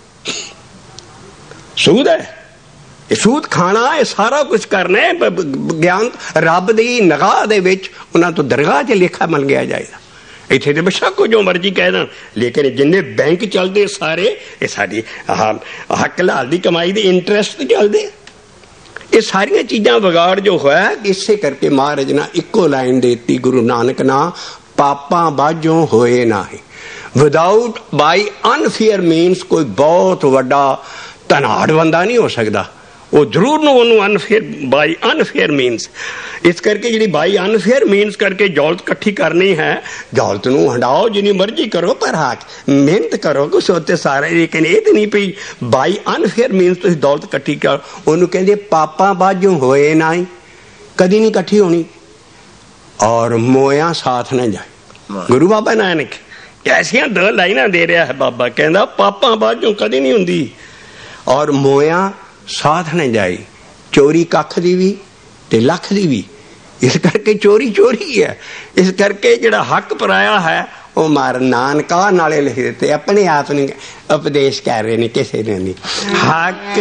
ਸੂਦ ਹੈ। ਇਹ ਸੂਦ ਖਾਣਾ, ਇਹ ਸਾਰਾ ਕੁਛ ਕਰਨਾ ਹੈ। ਗਿਆਨ ਰੱਬ ਦੀ ਨਿਗਾਹ ਦੇ ਵਿੱਚ ਉਹਨਾਂ ਤੋਂ ਦਰਗਾਹ 'ਚ ਲੇਖਾ ਮਿਲ ਗਿਆ ਜਾਏਗਾ। ਇੱਥੇ ਤੇ ਬੇਸ਼ੱਕ ਜੋ ਮਰਜ਼ੀ ਕਹਿ ਦੇਣ, ਲੇਕਿਨ ਜਿੰਨੇ ਬੈਂਕ ਚੱਲਦੇ ਸਾਰੇ ਇਹ ਸਾਡੀ ਹੱਕ ਹਲਾਲ ਦੀ ਕਮਾਈ ਦੇ ਇੰਟਰਸਟ ਚੱਲਦੇ। ਇਹ ਸਾਰੀਆਂ ਚੀਜ਼ਾਂ ਵਿਗਾੜ ਜੋ ਹੋਇਆ ਇਸੇ ਕਰਕੇ ਮਹਾਰਾਜ ਨੇ ਇੱਕੋ ਲਾਈਨ ਦੇ ਦਿੱਤੀ ਗੁਰੂ ਨਾਨਕ ਨਾ, ਪਾਪਾਂ ਬਾਝੋਂ ਹੋਏ ਨਾਹੀਂ। ਵਿਦਾਊਟ ਬਾਈ ਅਨਫੇਅਰ ਮੀਨਸ ਕੋਈ ਬਹੁਤ ਵੱਡਾ ਧਨਾੜ ਬੰਦਾ ਨਹੀਂ ਹੋ ਸਕਦਾ, ਉਹ ਜ਼ਰੂਰ ਨੂੰ ਉਹਨੂੰ ਅਨਫੇਅਰ ਬਾਈ ਅਨਫੇਅਰ ਮੀਨਸ। ਇਸ ਕਰਕੇ ਜਿਹੜੀ ਬਾਈ ਅਨਫੇਅਰ ਮੀਨਸ ਕਰਕੇ ਦੌਲਤ ਇਕੱਠੀ ਕਰਨੀ ਹੈ, ਦੌਲਤ ਨੂੰ ਹੰਡਾਓ ਜਿੰਨੀ ਮਰਜ਼ੀ ਕਰੋ, ਪਰ ਹੱਕ ਮਿਹਨਤ ਕਰੋ ਕੁਛ ਉੱਤੇ ਸਾਰੇ। ਲੇਕਿਨ ਇਹ ਤਾਂ ਨਹੀਂ ਪਈ ਬਾਈ ਅਨਫੇਅਰ ਮੀਨਸ ਤੁਸੀਂ ਦੌਲਤ ਇਕੱਠੀ ਕਰੋ। ਉਹਨੂੰ ਕਹਿੰਦੇ ਪਾਪਾਂ ਬਾਝੋਂ ਹੋਏ ਨਾ ਹੀ, ਕਦੀ ਨਹੀਂ ਇਕੱਠੀ ਹੋਣੀ। ਔਰ ਮੋਇਆ ਸਾਥ ਨਾ ਜਾਏ। ਗੁਰੂ ਬਾਬਾ ਨਾਨਕ ਐਸੀਆਂ ਦੋ ਲਾਈਨਾਂ ਦੇ ਰਿਹਾ ਹੈ। ਬਾਬਾ ਕਹਿੰਦਾ ਪਾਪਾਂ ਬਾਝੋਂ ਕਦੀ ਨਹੀਂ ਹੁੰਦੀ, ਔਰ ਮੋਇਆ ਸਾਥ ਨਾ ਜਾਏ। ਚੋਰੀ ਕੱਖ ਦੀ ਵੀ ਤੇ ਲੱਖ ਦੀ ਵੀ। ਇਸ ਕਰਕੇ ਚੋਰੀ ਚੋਰੀ ਹੈ। ਇਸ ਕਰਕੇ ਜਿਹੜਾ ਹੱਕ ਪਰਾਇਆ ਹੈ ਉਹ ਮਾਰ ਨਾਨਕਾ ਨਾਲੇ ਲਿਖ ਦਿੱਤੇ, ਆਪਣੇ ਆਪ ਨੂੰ ਉਪਦੇਸ਼ ਕਰ ਰਹੇ ਨੇ, ਕਿਸੇ ਨੇ ਨਹੀਂ। ਹੱਕ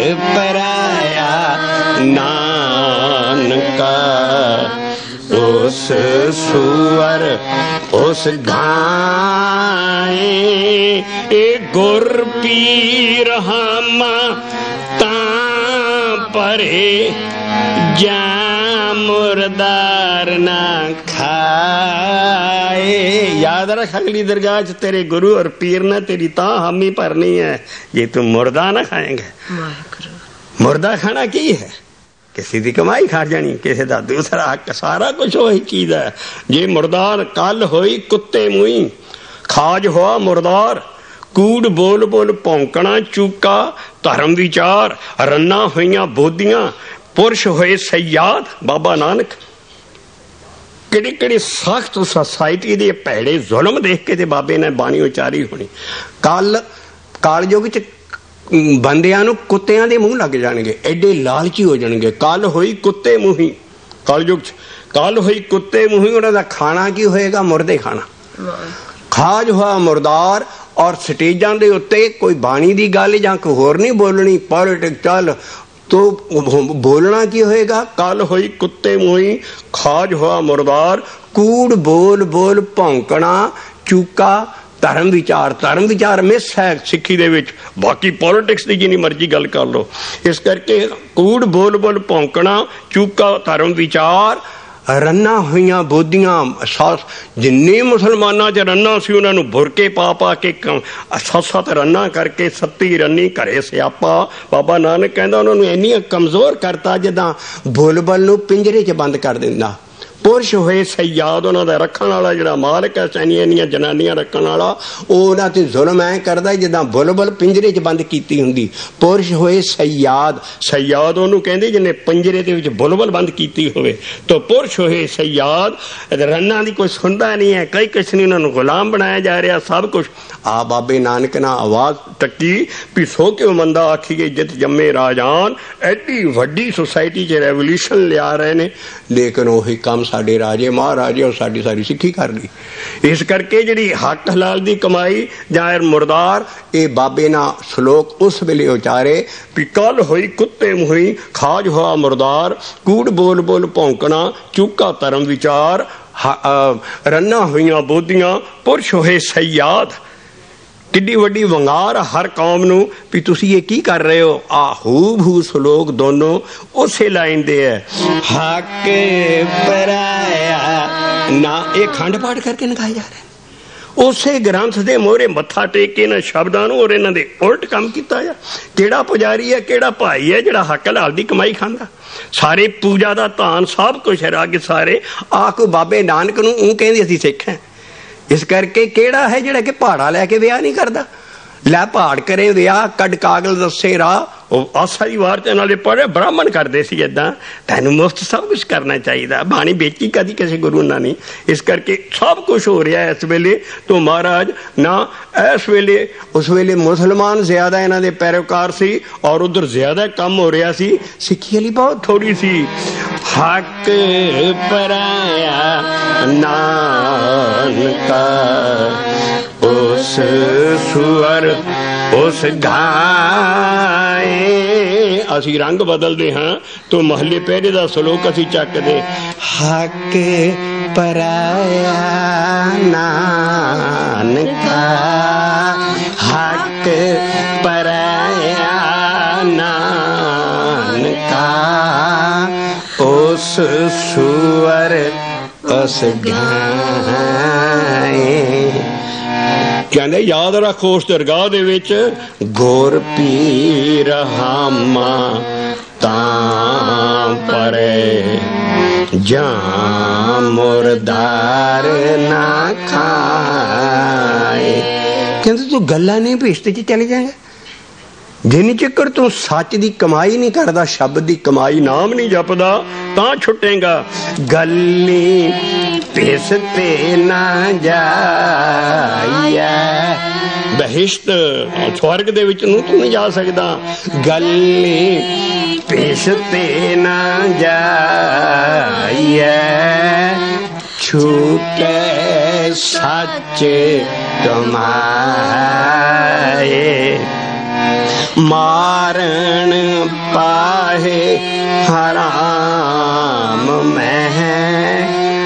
ਪਰਾਇਆ ਨਾਨਕਾ ਉਸ ਸੂਰ ਉਸ ਗਾਏ, ਇਹ ਗੁਰ ਪੀਰ ਹਮਾ ਤਾਂ ਪਰੇ ਜਾ ਮੁਰਦਾਰ ਨਾ ਖਾਏ। याद रख अगली दरगाह च तेरे गुरु और पीर ने तेरी तां हामी भरनी है जे तू मुर्दा ना खाएंगे। मुर्दा खाना की है? किसी की कमाई खा जानी, किसी का दूसरा हक, सारा कुछ वही चीज है। जे मुर्दार कल होई कुत्ते मुई, खाज हुआ मुर्दार, कूड़ बोल बोल भौंकना चूका, धर्म विचार रन्ना होइयां बोधियां, पुरुष होए सयाद। बाबा नानक किहड़ी किहड़ी सख्त सोसाइटी दे भैड़े जुल्म देख के ते बाबे ने बाणी उचारी होनी। कल कालयुग च बंदियां नूं कुत्तियां दे मूँह लग जाणगे, एडे लालची हो जाणगे। कल होई कुत्ते मूही, कालयुग च कल होई कुत्ते मूही। उन्हां दा खाना की होएगा? मुर्दे खाना। खाज हुआ मुर्दार। और स्टेजां दे उत्ते कोई बाणी दी गल जां कोई होर नहीं बोलनी, पॉलिटिक्स चल तो बोलना की होएगा? कल होई कुत्ते मूही, खाज हुआ मुर्दार, कूड़ बोल बोल भौंकना चूका, धर्म विचार। धर्म विचार मिस है सिक्खी दे विच, बाकी पॉलिटिक्स की जिन्नी मर्जी गल कर लो। इस करके कूड़ बोल बोल भौंकना चूका, धर्म विचार रन्ना हुईयां बोधियां। जिन्ने मुसलमाना च रन्ना सी उन्हां नूं बुरके पा पा के सत सत रन्ना करके सत्ती रन्नी घरे सियापा। बाबा नानक कहंदा उन्हां नूं इन्नियां कमजोर करता जिद्दां बुलबुल नूं पिंजरे च बंद कर दिंदा। पुरुष होए सयाद, उन्हां दा रखण वाला जिहड़ा मालक है, सैनियां इन्नियां जनानियां रखण वाला, ओह उन्हां ते जुल्म ऐ करदा जिद्दां बुलबुल पिंजरे च बंद कीती हुंदी। पुरुष होए सयाद, सयाद ओहनूं कहंदे जिन्ने पिंजरे दे विच बुलबुल बंद कीती होवे। तो पुरुष होए सयाद, रन्ना दी कोई सुनदा नहीं है, कई किश नहीं, उन्हां नूं गुलाम बनाया जा रहा सब कुछ। आ बाबे नानक ने आवाज टक्की भी सो क्यों मंदा आखीए जित जम्मे राजान। एडी वड्डी सोसाइटी च रेवोल्यूशन लिया रहे ने, लेकिन उही काम साडे राजे महाराजे और साडी सारी सिक्खी कर ली। इस करके जिहड़ी हक हलाल दी कमाई जाहिर मुर्दार, ये बाबे ना श्लोक उस वेले उचारे भी कल होई कुत्ते मुही, खाज हुआ मुर्दार, कूड़ बोल बोल भौंकना चूका, धर्म विचार रन्ना हुईयां बोधियां, पुरुष होए सयाद। किड्डी वड्डी वंगार हर कौम नूं भी तुसीं ये की कर रहे हो। आ हू भू सलोक दोनों उसे लाइन दे है। हक पराया ना, ये खंड पाठ करके निकाए जा रहे हैं। ਉਸੇ ਗ੍ਰੰਥ ਦੇ ਮੋਹਰੇ ਮੱਥਾ ਟੇਕ ਕੇ ਇਹਨਾਂ ਸ਼ਬਦਾਂ ਨੂੰ ਔਰ ਇਹਨਾਂ ਦੇ ਉਲਟ ਕੰਮ ਕੀਤਾ ਆ। ਕਿਹੜਾ ਪੁਜਾਰੀ ਹੈ, ਕਿਹੜਾ ਭਾਈ ਹੈ ਜਿਹੜਾ ਹੱਕ ਹਲਾਲ ਦੀ ਕਮਾਈ ਖਾਂਦਾ? ਸਾਰੇ ਪੂਜਾ ਦਾ ਧਾਨ ਸਭ ਕੁਛ ਰੱਗ ਸਾਰੇ ਆ ਕੋਈ ਬਾਬੇ ਨਾਨਕ ਨੂੰ ਉਹ ਕਹਿੰਦੇ ਅਸੀਂ ਸਿੱਖ ਹਾਂ। ਇਸ ਕਰਕੇ ਕਿਹੜਾ ਹੈ ਜਿਹੜਾ ਕਿ ਪਹਾੜਾ ਲੈ ਕੇ ਵਿਆਹ ਨਹੀਂ ਕਰਦਾ? ਲੈ ਪਹਾੜ ਕਰੇ ਵਿਆਹ, ਕੱਢ ਕਾਗਲ ਦੱਸੇ ਰਾਹ। ਉਹ ਆਸਾ ਦੀ ਵਾਰ ਤੇ ਨਾਲੇ ਪੜ੍ਹੇ ਬ੍ਰਾਹਮਣ ਕਰਦੇ ਸੀ ਇੱਦਾਂ। ਤੈਨੂੰ ਮੁਫਤ ਸਭ ਕੁਛ ਕਰਨਾ ਚਾਹੀਦਾ, ਬਾਣੀ ਵੇਚੀ ਕਦੀ ਕਿਸੇ ਗੁਰੂ ਨਾਲ ਨਹੀਂ। ਇਸ ਕਰਕੇ ਸਭ ਕੁਛ ਹੋ ਰਿਹਾ ਇਸ ਵੇਲੇ ਤੋਂ ਮਹਾਰਾਜ ਨਾ ਇਸ ਵੇਲੇ ਉਸ ਵੇਲੇ ਮੁਸਲਮਾਨ ਜ਼ਿਆਦਾ ਇਹਨਾਂ ਦੇ ਪੈਰੋਕਾਰ ਸੀ ਔਰ ਉਧਰ ਜ਼ਿਆਦਾ ਕੰਮ ਹੋ ਰਿਹਾ ਸੀ। ਸਿੱਖੀ ਵਾਲੀ ਬਹੁਤ ਥੋੜੀ ਸੀ। ਹੱਕ ਪਰਾਇਆ ਨਾਨਕਾ ਉਸ ਸੁਅਰ ਉਸ ਗਾਏ। ਅਸੀਂ ਰੰਗ ਬਦਲਦੇ ਹਾਂ ਤੋਂ ਮਹੱਲੇ ਪਹਿਰੇ ਦਾ ਸਲੋਕ ਅਸੀਂ ਚੱਕਦੇ। ਹੱਕ ਪਰਾਇਆ ਨਾਨਕਾ ਹੱਕ ਪਰਾਇਆ ਨਾਨਕਾ ਉਸ ਸੁਅਰ ਉਸ ਗਾਏ। ਕਹਿੰਦੇ ਯਾਦ ਰੱਖੋ ਉਸ ਦਰਗਾਹ ਦੇ ਵਿੱਚ ਗੁਰ ਪੀਰ ਹਾਮਾ ਤਾਂ ਪਰੇ ਜਾਂ ਮੁਰਦਾਰ ਨਾ ਖਾਏ। ਕਹਿੰਦੇ ਤੂੰ ਗੱਲਾਂ ਨਹੀਂ ਭੇਸ਼ਤੇ ਚ ਚਲੇ ਜਾਏਗਾ ਜਿੰਨੀ ਚਿਕਰ ਤੂੰ ਸੱਚ ਦੀ ਕਮਾਈ ਨਹੀਂ ਕਰਦਾ, ਸ਼ਬਦ ਦੀ ਕਮਾਈ, ਨਾਮ ਨਹੀਂ ਜਪਦਾ ਤਾਂ ਛੁੱਟੇਗਾ। ਗੱਲੀ ਭੇਸ ਤੇ ਨਾ ਜਾਈਐ ਬਹਿਸ਼ਤ ਸਵਰਗ ਦੇ ਵਿੱਚ ਨੂੰ ਤੂੰ ਨਹੀਂ ਜਾ ਸਕਦਾ। ਗੱਲੀ ਭੇਸ ਤੇ ਨਾ ਜਾਈਐ ਛੂਟੇ ਸੱਚ ਕਮਾਏ। ਮਾਰਨ ਪਾਹੇ ਹਰਾਮ ਮਹਿ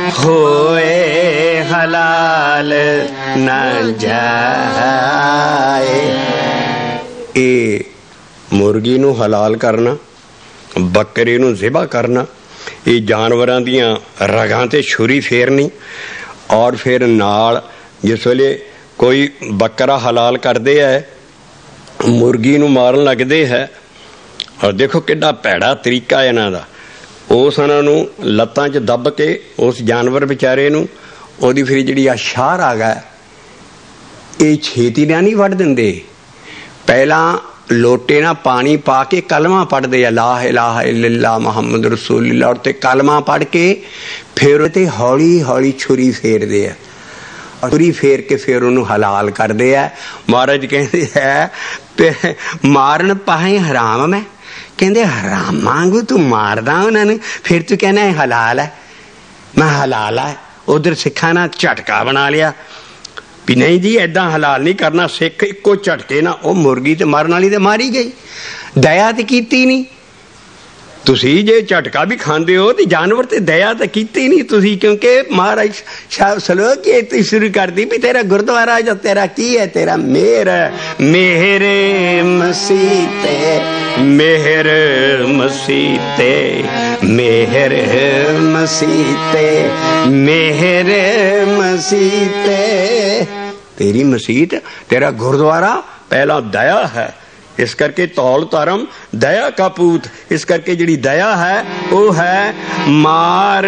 ਹੋਏ ਹਲਾਲ ਨਾ ਜਾਏ। ਇਹ ਮੁਰਗੀ ਨੂੰ ਹਲਾਲ ਕਰਨਾ, ਬੱਕਰੇ ਨੂੰ ਜ਼ਿਬਾ ਕਰਨਾ, ਇਹ ਜਾਨਵਰਾਂ ਦੀਆਂ ਰਗਾਂ ਤੇ ਛੁਰੀ ਫੇਰਨੀ ਔਰ ਫਿਰ ਨਾਲ ਜਿਸ ਵੇਲੇ ਕੋਈ ਬੱਕਰਾ ਹਲਾਲ ਕਰਦੇ ਹੈ ਮੁਰਗੀ ਨੂੰ ਮਾਰਨ ਲੱਗਦੇ ਹੈ। ਔਰ ਦੇਖੋ ਕਿੱਡਾ ਭੈੜਾ ਤਰੀਕਾ ਇਹਨਾਂ ਦਾ। ਉਸ ਉਹਨਾਂ ਨੂੰ ਲੱਤਾਂ 'ਚ ਦੱਬ ਕੇ ਉਸ ਜਾਨਵਰ ਵਿਚਾਰੇ ਨੂੰ ਉਹਦੀ ਫਿਰ ਜਿਹੜੀ ਆ ਸ਼ਾਹ ਆ ਗਾ ਇਹ ਛੇਤੀ ਨਾਲ ਨਹੀਂ ਵੱਢ ਦਿੰਦੇ। ਪਹਿਲਾਂ ਲੋਟੇ ਨਾਲ ਪਾਣੀ ਪਾ ਕੇ ਕਲਮਾ ਪੜ੍ਹਦੇ ਆ, ਲਾ ਇਲਾਹਾ ਇল্ਲਾਹ ਮੁਹੰਮਦ ਰਸੂਲੁल्लाह, ਔਰ ਤੇ ਕਲਮਾ ਪੜ੍ਹ ਕੇ ਫਿਰ ਤੇ ਹੌਲੀ ਹੌਲੀ ਛੁਰੀ ਫੇਰਦੇ ਆ। ਛੁਰੀ ਫੇਰ ਕੇ ਫਿਰ ਉਹਨੂੰ ਹਲਾਲ ਕਰਦੇ ਆ। ਮਹਾਰਾਜ ਕਹਿੰਦੇ ਹੈ ਮਾਰਨ ਪਾਹੇ ਹਰਾਮ। ਮੈਂ ਕਹਿੰਦੇ ਹਰਾਮ ਵਾਂਗੂ ਤੂੰ ਮਾਰਦਾ ਉਹਨਾਂ ਨੂੰ, ਫਿਰ ਤੂੰ ਕਹਿੰਦਾ ਇਹ ਹਲਾਲ ਹੈ, ਮੈਂ ਹਲਾਲ ਹੈ। ਉਧਰ ਸਿੱਖਾਂ ਨਾਲ ਝਟਕਾ ਬਣਾ ਲਿਆ ਵੀ ਨਹੀਂ ਜੀ ਏਦਾਂ ਹਲਾਲ ਨਹੀਂ ਕਰਨਾ। ਸਿੱਖ ਇੱਕੋ ਝਟਕੇ ਨਾਲ ਉਹ ਮੁਰਗੀ ਤੇ ਮਾਰਨ ਵਾਲੀ ਤੇ ਮਾਰੀ ਗਈ, ਦਇਆ ਤੇ ਕੀਤੀ ਨਹੀਂ। ਤੁਸੀਂ ਜੇ ਝਟਕਾ ਵੀ ਖਾਂਦੇ ਹੋ ਤੇ ਜਾਨਵਰ ਤੇ ਦਇਆ ਤਾਂ ਕੀਤੀ ਨਹੀਂ ਤੁਸੀਂ, ਕਿਉਂਕਿ ਮਹਾਰਾਜ ਸਾਹਿਬ ਸਲੋਕ ਇਹ ਤੇ ਸ਼ੁਰੂ ਕਰਦੀ ਵੀ ਤੇਰਾ ਗੁਰਦੁਆਰਾ ਜਾਂ ਤੇਰਾ ਕੀ ਹੈ, ਤੇਰਾ ਮੇਹਰ ਮੇਹਰ ਮਸੀਹ ਤੇ ਮੇਹਰ ਮਸੀਹ ਤੇ ਮੇਹਰ ਮਸੀਹ ਤੇ ਮੇਹਰ ਮਸੀਹ ਤੇ ਤੇਰੀ ਮਸੀਤ ਤੇਰਾ ਗੁਰਦੁਆਰਾ ਪਹਿਲਾ ਦਇਆ ਹੈ। ਇਸ ਕਰਕੇ ਧੌਲ ਧਰਮ ਦਇਆ ਕਾ ਪੂਤ। ਇਸ ਕਰਕੇ ਜਿਹੜੀ ਦਇਆ ਹੈ ਉਹ ਹੈ ਮਾਰ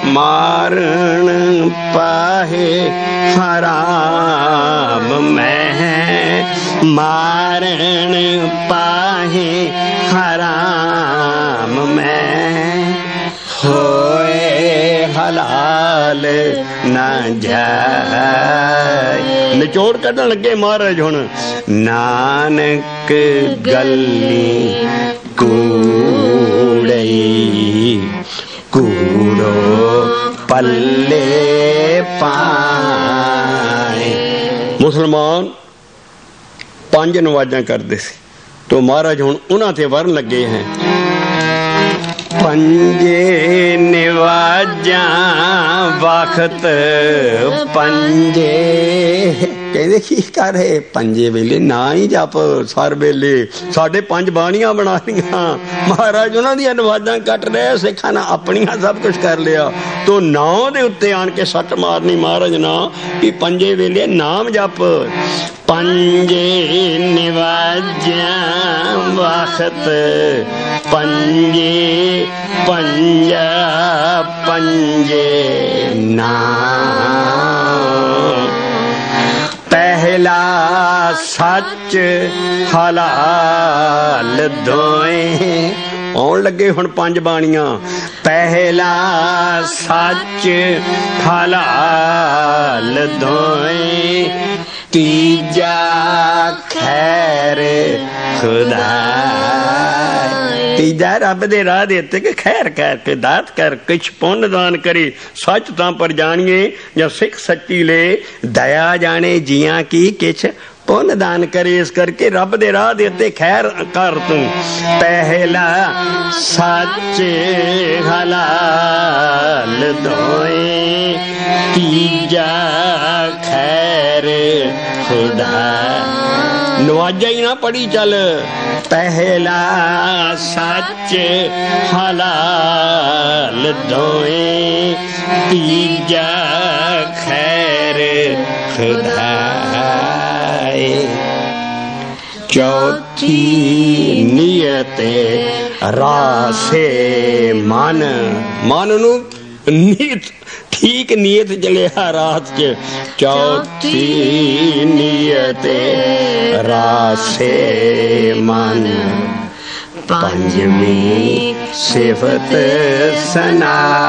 ਮਾਰਨ ਪਾਹੇ ਹਰਾਮ ਮੈਂ, ਮਾਰਨ ਪਾਹੇ ਹਰਾਮ ਮੈਂ, ਹੋਏ ਹਲਾਲ ਨਾ ਜਾਏ। ਨਿਚੋੜ ਕੱਢਣ ਲੱਗੇ ਮਹਾਰਾਜ ਹੁਣ ਨਾਨਕ ਗੱਲੀ ਕੂੜਈ ਕੂੜੋ ਪੱਲੇ ਪਾਏ। ਮੁਸਲਮਾਨ ਪੰਜ ਨਵਾਜ਼ਾਂ ਕਰਦੇ ਸੀ ਤੋ ਮਹਾਰਾਜ ਹੁਣ ਉਹਨਾਂ ਤੇ ਵਰਨ ਲੱਗੇ ਹੈ। ਪੰਜੇ ਨਿਵਾਜਾਂ ਵਖਤ ਪੰਜੇ कहते की कर रहे पंजे वेले ना ही जप सर वेले साढ़े पंज बाणियां बना लिया महाराज उन्हां दी नवाजां कट रहे सिखां ने अपनियां सब कुछ कर लिया तो नाम दे उत्ते आन के सट मारनी महाराज ना कि पंजे वेले नाम जप पंजे निवाजां वक्त पंजे पंजा पंजे नाम पहला सच हलाल दोए आउण लगे हुण पंज बाणियां पहला सच हलाल दोए तीजा खैर खुदा तीजा रब दे राह दे उत्ते कि खैर करके दात कर किछ पुण्य दान करी सच तां पर जानिए या सिख सच्ची ले दया जाने जियां की किछ पुण्य दान करे इस करके रब दे राह दे उत्ते खैर कर तू पहला सच हलाल दोए तीजा खैर खुदा नवाजा ही ना पढ़ी चल पहला सच हलाल दोए तीजा खैर खुदा चौथी नियते रासे मन मन नू नीत ठीक नीयत जलिया रात च चौथी नियते रासे मन पंजवी सिफत सना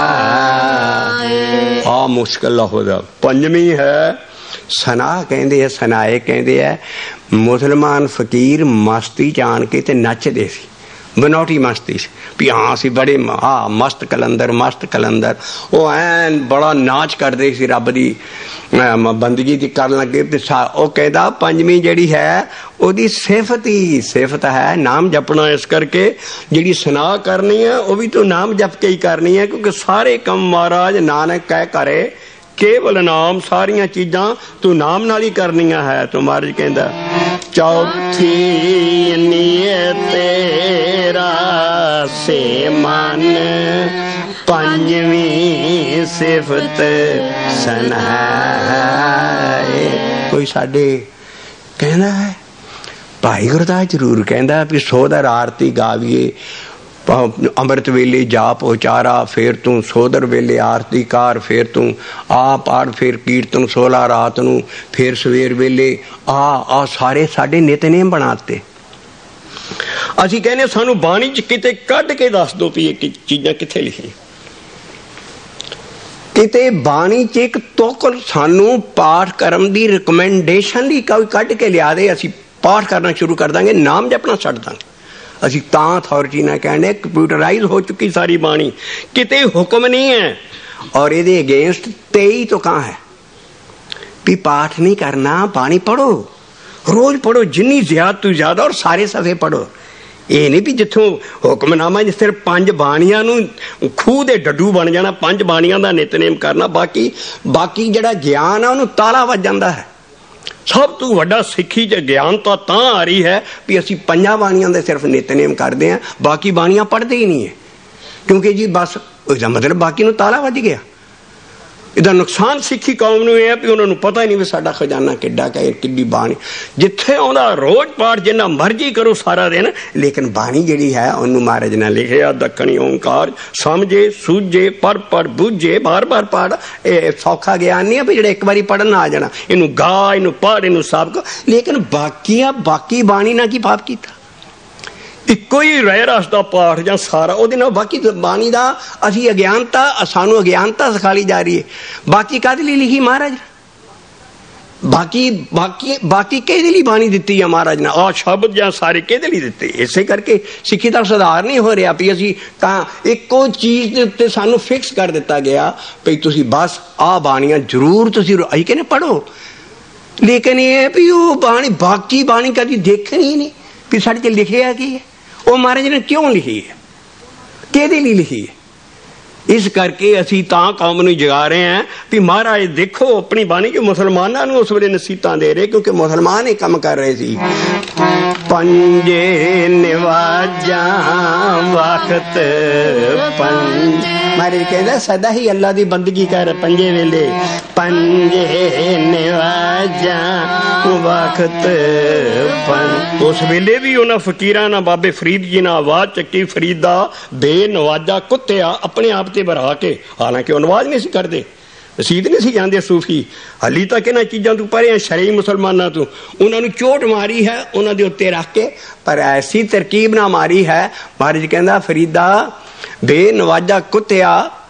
आ मुश्किल होदा पंजवी है सना कहते हैं सनाए कहते हैं मुसलमान फकीर मस्ती च आन के ते नचदे सी बनौटी मस्ती भी हाँ असी बड़े हाँ मस्त कलंदर मस्त कलंदर वो ऐन बड़ा नाच करते सी रब दी बंदगी दी कर लगे वो कहता पंजवीं जिहड़ी है ओदी सिफत ही सिफत है नाम जपना इस करके जिहड़ी सना करनी है वो भी तो नाम जप के ही करनी है क्योंकि सारे कम महाराज नानक कह करे केवल नाम सारिया चीजा तू नाम नाल ही करनिया है तो महाराज कहंदा चौथी नियत तेरा से मन पंजवीं सिफत सनाए कोई साडे कहना है भाई गुरदास जरूर कहंदा भी सोदर आरती गावीए अमृत वेले जाप उचारा फिर तू सोदर वेले आरती कार फिर तू आ पाड़ फिर कीर्तन सोला रात नू फिर सवेर वेले आ आ सारे साडे नितनेम बनाते असी कहने सानू बाणी च किते कढ के दस दो भी ये चीजां किथे लिखी किते बाणी च एक तोकल सानू पाठ करम दी रिकमेंडेशन दी कोई कढ के लिया दे असी पाठ करना शुरू कर दांगे नाम जपना छड्ड दांगे असी तां अथॉरिटी ना कहने कंप्यूटराइज हो चुकी सारी बाणी किते हुक्म नहीं है और ये अगेंस्ट तेई तो कहाँ है भी पाठ नहीं करना बाणी पढ़ो रोज पढ़ो जिन्नी ज्यादा तो ज्यादा और सारे सफे पढ़ो ये नहीं भी जिथों हुक्मनामा जिस सिर्फ पंज बाणियां नू खूह दे डड्डू बन जाना पंज बाणियां दा नितनेम करना बाकी बाकी जिहड़ा ज्ञान है उन्होंने ताला वज जांदा है सब तो वड्डा सिक्खी च ज्ञानता तां आ रही है भी असी पंजा बाणियां दे सिर्फ नितनेम करते हैं बाकी बाणियां पढ़ते ही नहीं है क्योंकि जी बस इसका मतलब बाकी नूं ताला वज गया इहदा नुकसान सिक्खी कौम नूं है भी उन्होंने पता ही नहीं भी साडा खजाना किड्डा कि किड्डी बाणी जिथे आउंदा रोज पाठ जिन्ना मर्जी करो सारा दिन लेकिन बाणी जिहड़ी है उन्होंने महाराज ने लिखिया दक्खणी ओंकार समझे सूझे पढ़ पढ़ बूझे बार बार पढ़ ये सौखा ज्ञान नहीं है भी जिहड़ा एक बारी पढ़न आ जाना इनू गा इनू पढ़ इनू सब लेकिन बाकी बाकी बाणी ना की पाप कीता इको ही रह रस का पाठ जां सारा उहदे नाल बाकी बाणी दा असी अज्ञानता सानू अज्ञानता सिखाई जा रही है बाकी काहदे लई लिखी महाराज बाकी बाकी बाकी किहदे लई बाणी दित्ती है महाराज ने आ शब्द जां सारे किहदे लई दित्ते इसे करके सिक्खी दा सुधार नहीं हो रहा भी असी तां इक्को चीज़ दे उत्ते सानू फिक्स कर दिता गया भी तुसी बस आ बाणियां जरूर तुसी असीं कहने पढ़ो लेकिन ये भी वो बाणी बाकी बाणी कभी देखनी ही नहीं भी साढ़े च लिखिया की है वो महाराज ने क्यों लिखी है किहदे लई लिखी है इस करके असी तां कौम नूं जगा रहे हैं भी महाराज देखो अपनी बाणी जो मुसलमानां नूं उस वेले नसीहतां दे रहे, क्योंकि मुसलमान ही काम कर रहे सी। पंजे निवाजां वक्त पंज, महाराज कहंदा सदा ही अल्लाह दी बंदगी कर पंजे वेले। पंजे निवाजां वक्त पंज, उस वेले भी उन्हां फकीरां ना बाबे फरीद जी ने आवाज चक्की, फरीदा बेनवाजा कुत्तिया अपने आप ते बरा के, हालांकि वो नवाज नहीं सी करते, रसीद नहीं सी जाते सूफी, हली तक इन्हां चीज़ों तो परे शरई मुसलमानों तो, उन्होंने चोट मारी है उन्होंने उत्ते रख के, पर ऐसी तरकीब ना मारी है। महाराज कहंदा फरीदा बेनवाजा कुत्तिया,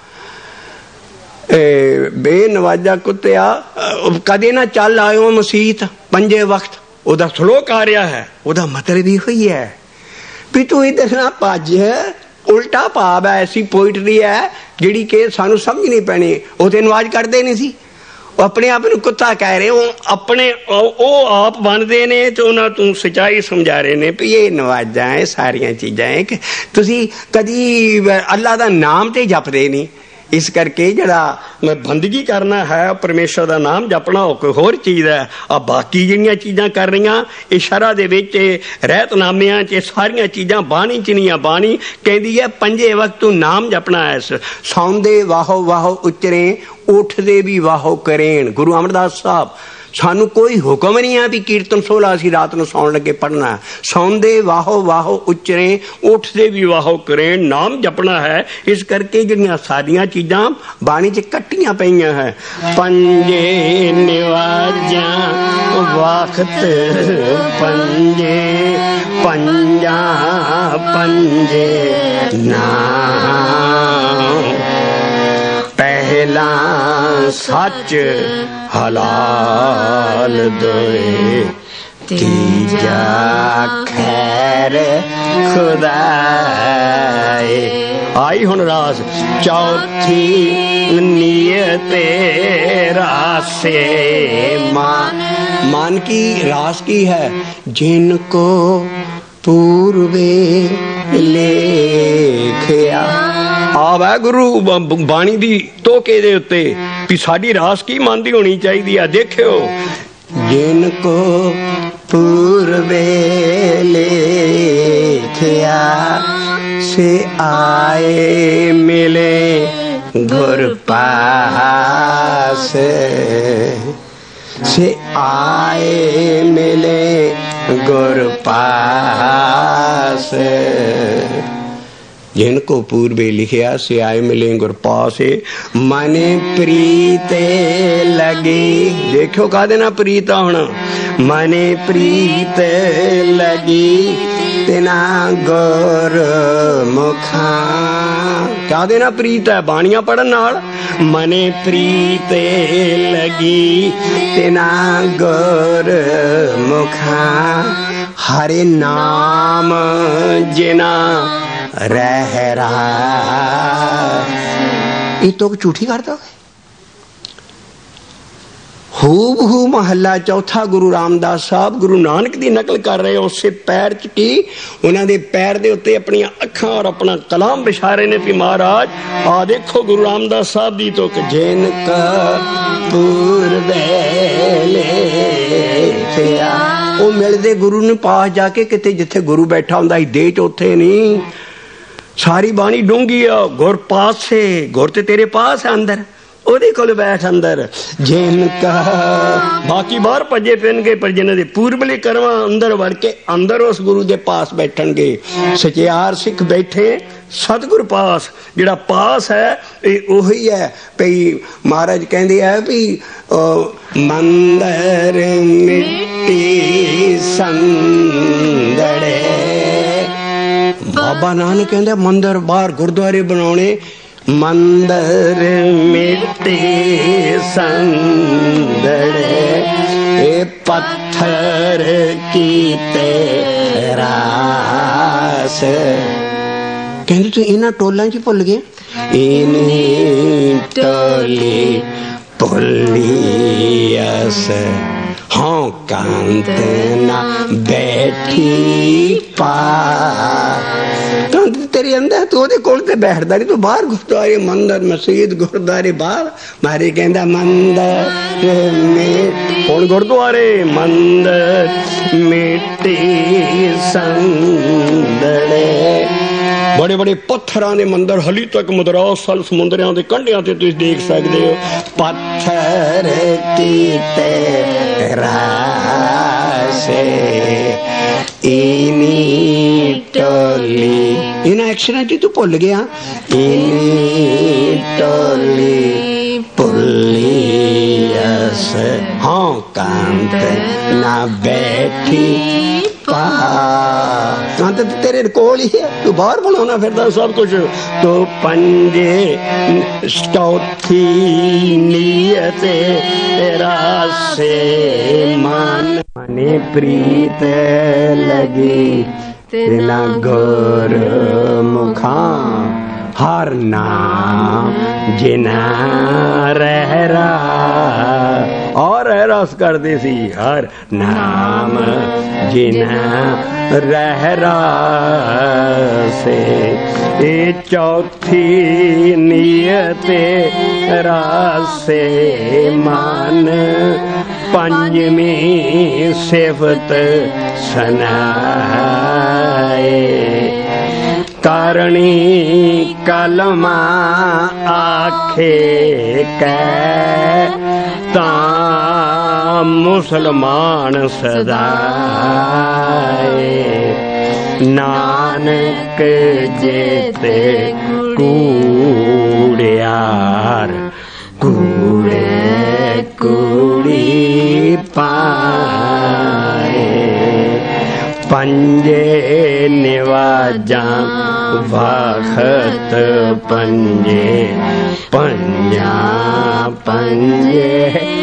बेनवाजा कुत्तिया कदे ना चल आयो मसीत पंजे वक्त। उहदा सलोक आ रहा है, उहदा मतलब ही हुई है भी तू इधर ना भज, उल्टा भाव है, ऐसी पोइटरी है जिहड़ी कि सानू समझ नहीं पैनी। वो तो नवाज करते नहीं सी, अपने आप नूं कुत्ता कह रहे, वो अपने वो आप बनते ने तो उन्हां तू सच्चाई समझा रहे ने भी ये नवाजा है, सारिया चीज़ां है कि तुसी कदी अल्लाह दा नाम ते जपदे नहीं। इस करके जड़ा बंदगी करना है परमेश्वर का नाम जपना हो कोई होर चीज़ है। आ बाकी जिहड़ियां चीज़ां कर रही ये शरह दे विच रहतनामियां च सारियां चीज़ां बाणी च नहीं आ। बाणी कहती है पंजे वक्त तू नाम जपना है, सौंदे वाहो वाहो उचरे उठदे भी वाहो करेन। गुरु अमरदास साहब सानू कोई हुक्म नहीं है भी कीर्तन सोलह असी रात को सौन लगे पढ़ना है, सौंदे वाहो वाहो उचरे उठदे भी वाहो करेन, नाम जपना है। इस करके जिहड़ियां सारियां चीज़ां बाणी च कट्टियां पईयां है। पंजे निवाजां वक्त पंजे पंजा पंजे नाम, पहला सच हलाल दोए, तीजा खैर खुदाए। आई हुन रास चौथी नियत रासे मान, मान की रास की है जिनको पूर्वे लेखिया। आ वै गुरु बाणी दी तोके दे उत्ते भी साडी रास की मनदी होनी चाहिए है। देखियो जिनको पूर्वे लेखिया से आए मिले गुर पास, से आए मिले गुर पास। जिनको पूर्वे लिखिया से आए मिले गुर पास, मने प्रीते लगी। देखो का देना प्रीत होना, मने प्रीत लगी तिना गुर मुखा। क्या देना प्रीत है बाणियां पढ़न नाल, मने प्रीत लगी तिना गुर मुखा। हरे नाम जिना रह रहा, ये तो झूठी करता है। हूबहू महला चौथा गुरु रामदास साहब गुरु नानक दी नकल कर रहे, उससे पैर च की उन्होंने दे पैर दे उत्ते अपनी अखां और अपना कलाम बिछा रहे ने भी महाराज आ देखो गुरु रामदास साहब दी तो जिनका पूर्वे लेखिया। वो मिलते गुरु ने पास जाके किते जिथे गुरु बैठा हुंदा ही दे च उत्थे नहीं। सारी बाणी डूंगी आ, गुर पास से गुर ते तेरे पास है अंदर, ओदे कोल बैठ अंदर। जिनका बाकी बाहर भजे फिरनगे पर जिन्हां दे पूर्वले करवा अंदर वड़ के अंदर उस गुरु दे पास बैठणगे। सचियार सिख बैठे सतगुर पास, जिहड़ा पास है ओही है भई महाराज कहंदे है भी मंदर मिट्टी संदड़े। बाबा नानक कहंदे मंदिर बाहर गुरुद्वारे बनाने, मंदिर मिट्टी संदड़े ए पत्थर की तेरास। कहंदे तू इन्हां टोलां च भुल गए, इन्हीं टोली भुलियस हाँ कांत ना बैठी पा। तेरे अंदर तू ओदे कोल ते बैठदा नहीं, तू बाहर गुरुद्वारे मंदिर मस्जिद गुरुद्वारे बाहर मारे कहंदा मंदिर में हुण गुरुद्वारे मंदिर मिट्टी संदड़े बड़े बड़े पत्थरां दे मंदिर हली तक मद्रास साल समुंदरियां दे कंढियां ते तुसीं देख सकदे हो। पत्थर कीते राशे इनी टोली इन एक्शनां च तू भुल गया। इनी टोली भुल्ली अस हाँ कांत ना बैठी कांत तेरे कोल ही है, तू बाहर बुलाना फिरदा सब कुछ। तो पंजे चौथी नीयत रासे मन मने प्रीत लगी तेना गोर मुखा हर नाम जिना रहरा और रस करते सी हर नाम जिना रहरा से ये चौथी नियत रासे मान पंजमी सिफत सनाए करणी कलमा आखे कै ता मुसलमान सदाए नानक जेते कूड़ियार कूड़े कूड़ी पाए पंजे निवाजा वाखत पंजे पंजा पंजे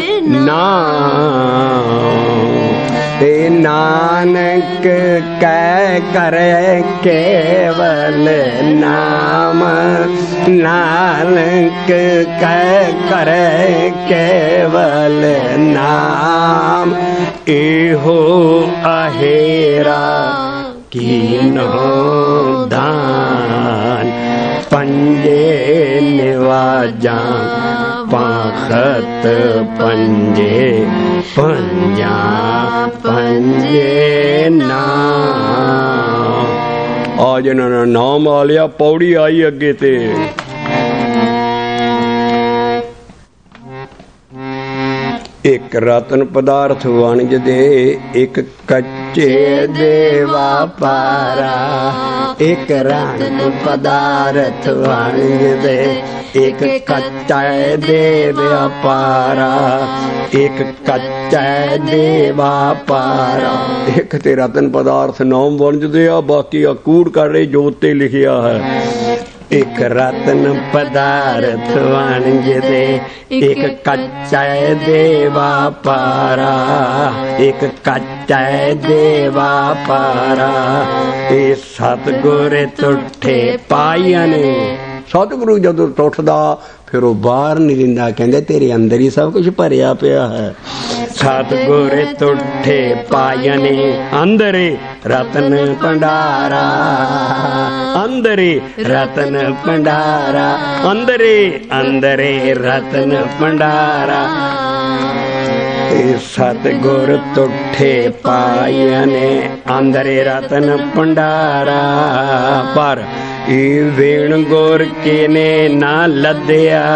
नाम नानक कै करे केवल नाम नानक कै करे केवल नाम एहो अहेरा कीनो दान पंजे निवाजा पाखत पंजे पंजा पंजे नाम। आज इन्होंने नाम आ लिया, पौड़ी आई अगे ते एक रतन पदार्थ वणज दे एक कच्चे दे व्यापारा एक रतन पदार्थ वणज दे एक कच्चा दे व्यापारा एक कच्चा दे व्यापारा। एक ते रतन पदार्थ नाम वणज दे आ, बाकी अकूड़ कर रहे जोते लिखिया है। एक रतन पदार्थ वणज दे एक कच्चा दे व्यापारा एक कच्चा दे व्यापारा। ए सतगुर तुठे पायन सतगुरु जदों टुटदा फिर वो बाहर नहीं दिंदा, कहंदे तेरे अंदर ही सब कुछ भरिया पिया है। सतगुर तुठे पायने अंदरे रतन भंडारा अंदरे रतन भंडारा अंदरे अंदरे रतन भंडारा। सतगुर तुठे पायने अंदरे रतन भंडारा पर ई वेण गुर किने ना लद्या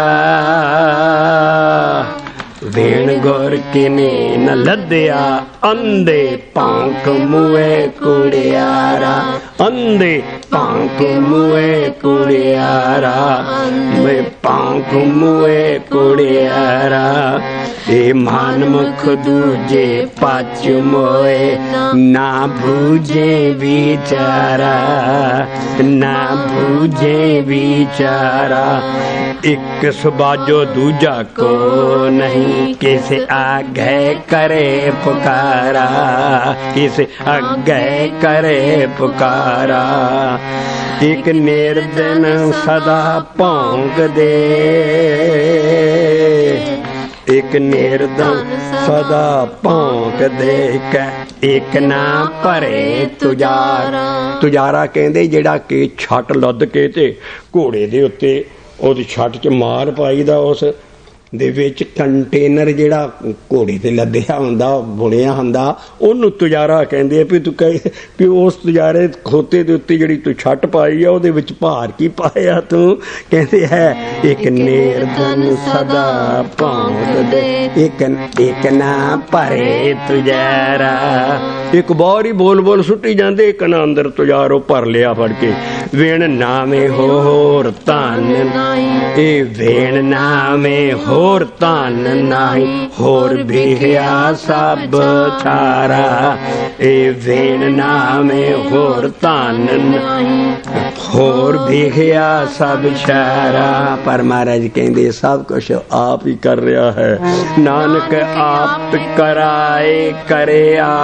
वेण गुर किने न लद्या अंधे पांक मुए कुड़ियारा अंधे पांक मुए कुड़ियारा मैं पांक मुए कुड़ियारा। ए मान मुख दूजे पाच मोए ना भूजे विचारा ना भूजे विचारा। एक सुबाजो दूजा को नहीं किसे आगे करे पुकारा किसे आगे करे पुकारा। एक निर्जन सदा भौंक दे एक एक निर्धन सदा भौंक देख एक ना भरे तुजारा। तुजारा कहंदे जिहड़ा कि छट लद के ते घोड़े दे उत्ते उस छट च मार पाई दा उस ਦੇ ਵਿੱਚ ਕੰਟੇਨਰ ਜਿਹੜਾ ਘੋੜੇ ਤੇ ਲੱਦਿਆ ਹੁੰਦਾ ਬੁਣਿਆ ਹੁੰਦਾ ਉਹਨੂੰ ਤੁਜਾਰਾ ਕਹਿੰਦੇ ਆ। ਵੀ ਤੂੰ ਕਹੇ ਵੀ ਉਸ ਤੁਜਾਰੇ ਖੋਤੇ ਦੇ ਉੱਤੇ ਜਿਹੜੀ ਤੂੰ ਛੱਟ ਪਾਈ ਆ ਉਹਦੇ ਵਿੱਚ ਭਾਰ ਕੀ ਪਾਇਆ ਤੂੰ? ਕਹਿੰਦੇ ਹੈ ਇੱਕ ਨਿਰਧਨ ਸਦਾ ਭੌਂਕਦੇ ਇੱਕ ਇੱਕ ਨਾ ਭਰੇ ਤੁਜਾਰਾ। ਇੱਕ ਬਾਹਰ ਹੀ ਬੋਲ ਬੋਲ ਸੁੱਟੀ ਜਾਂਦੇ, ਇੱਕ ਨਾ ਅੰਦਰ ਤੁਜਾਰੋ ਭਰ ਲਿਆ ਫੜ ਕੇ। ਵੇਣ ਨਾਵੇਂ ਹੋਰ ਧਨ ਇਹ ਵੇਣ ਨਾਵੇਂ ਹੋਰ ਧਨ ਨਾਹੀਂ ਹੋਰ ਬਿਹਿਆ ਸਭ ਛਾਰਾ। ਇਹ ਵੇਣ ਨਾਵੇਂ ਹੋਰ ਧਨ ਨਾਹੀਂ ਹੋਰ ਬਿਹਿਆ ਸਭ ਛਾਰਾ। ਪਰ ਮਹਾਰਾਜ ਕਹਿੰਦੇ ਸਭ ਕੁਛ ਆਪ ਹੀ ਕਰ ਰਿਹਾ ਹੈ। ਨਾਨਕ ਆਪ ਕਰਾਏ ਕਰੇ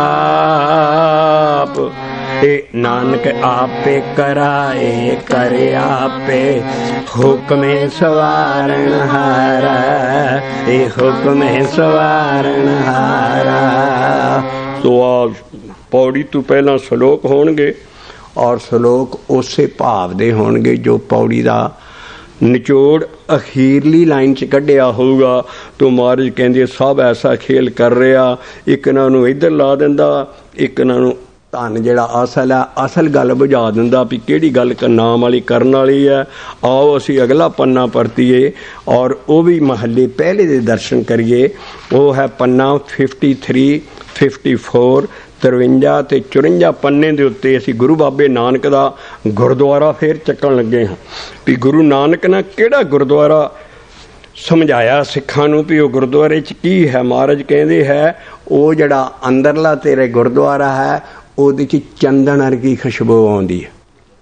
ਆਪ ਇਹ ਨਾਨਕ ਆਪੇ ਕਰਾਏ ਕਰੇ ਆਪੇ ਹੁਕਮੇ ਸਵਾਰਨ ਹਾਰਾ। ਇਹ ਹੁਕਮੇ ਸਵਾਰਨ ਹਾਰਾ। ਸੋ ਆ ਪੌੜੀ ਤੋਂ ਪਹਿਲਾਂ ਸ਼ਲੋਕ ਹੋਣਗੇ ਔਰ ਸ਼ਲੋਕ ਉਸੇ ਭਾਵ ਦੇ ਹੋਣਗੇ ਜੋ ਪੌੜੀ ਦਾ ਨਿਚੋੜ ਅਖੀਰਲੀ ਲਾਈਨ 'ਚ ਕੱਢਿਆ ਹੋਊਗਾ। ਤੋ ਮਹਾਰਾਜ ਕਹਿੰਦੇ ਸਭ ਐਸਾ ਖੇਲ ਕਰ ਰਿਹਾ, ਇੱਕ ਇਹਨਾਂ ਨੂੰ ਇੱਧਰ ਲਾ ਦਿੰਦਾ, ਇੱਕ ਇਹਨਾਂ ਨੂੰ ਧਨ ਜਿਹੜਾ ਅਸਲ ਹੈ ਅਸਲ ਗੱਲ ਬੁਝਾ ਦਿੰਦਾ ਵੀ ਕਿਹੜੀ ਗੱਲ ਨਾਮ ਵਾਲੀ ਕਰਨ ਵਾਲੀ ਹੈ। ਆਓ ਅਸੀਂ ਅਗਲਾ ਪੰਨਾ ਪਰਤੀਏ ਔਰ ਉਹ ਵੀ ਮਹੱਲੇ ਪਹਿਲੇ ਦੇ ਦਰਸ਼ਨ ਕਰੀਏ। ਉਹ ਹੈ ਪੰਨਾ ਫਿਫਟੀ ਥਰੀ ਫਿਫਟੀ ਫੋਰ ਤਰਵੰਜਾ ਅਤੇ ਚੁਰੰਜਾ ਪੰਨੇ ਦੇ ਉੱਤੇ ਅਸੀਂ ਗੁਰੂ ਬਾਬੇ ਨਾਨਕ ਦਾ ਗੁਰਦੁਆਰਾ ਫੇਰ ਚੱਕਣ ਲੱਗੇ ਹਾਂ ਵੀ ਗੁਰੂ ਨਾਨਕ ਨੇ ਕਿਹੜਾ ਗੁਰਦੁਆਰਾ ਸਮਝਾਇਆ ਸਿੱਖਾਂ ਨੂੰ ਵੀ ਉਹ ਗੁਰਦੁਆਰੇ 'ਚ ਕੀ ਹੈ। ਮਹਾਰਾਜ ਕਹਿੰਦੇ ਹੈ ਉਹ ਜਿਹੜਾ ਅੰਦਰਲਾ ਤੇਰੇ ਗੁਰਦੁਆਰਾ ਹੈ ਉਹਦੇ 'ਚ ਚੰਦਨ ਵਰਗੀ ਖੁਸ਼ਬੂ ਆਉਂਦੀ ਹੈ।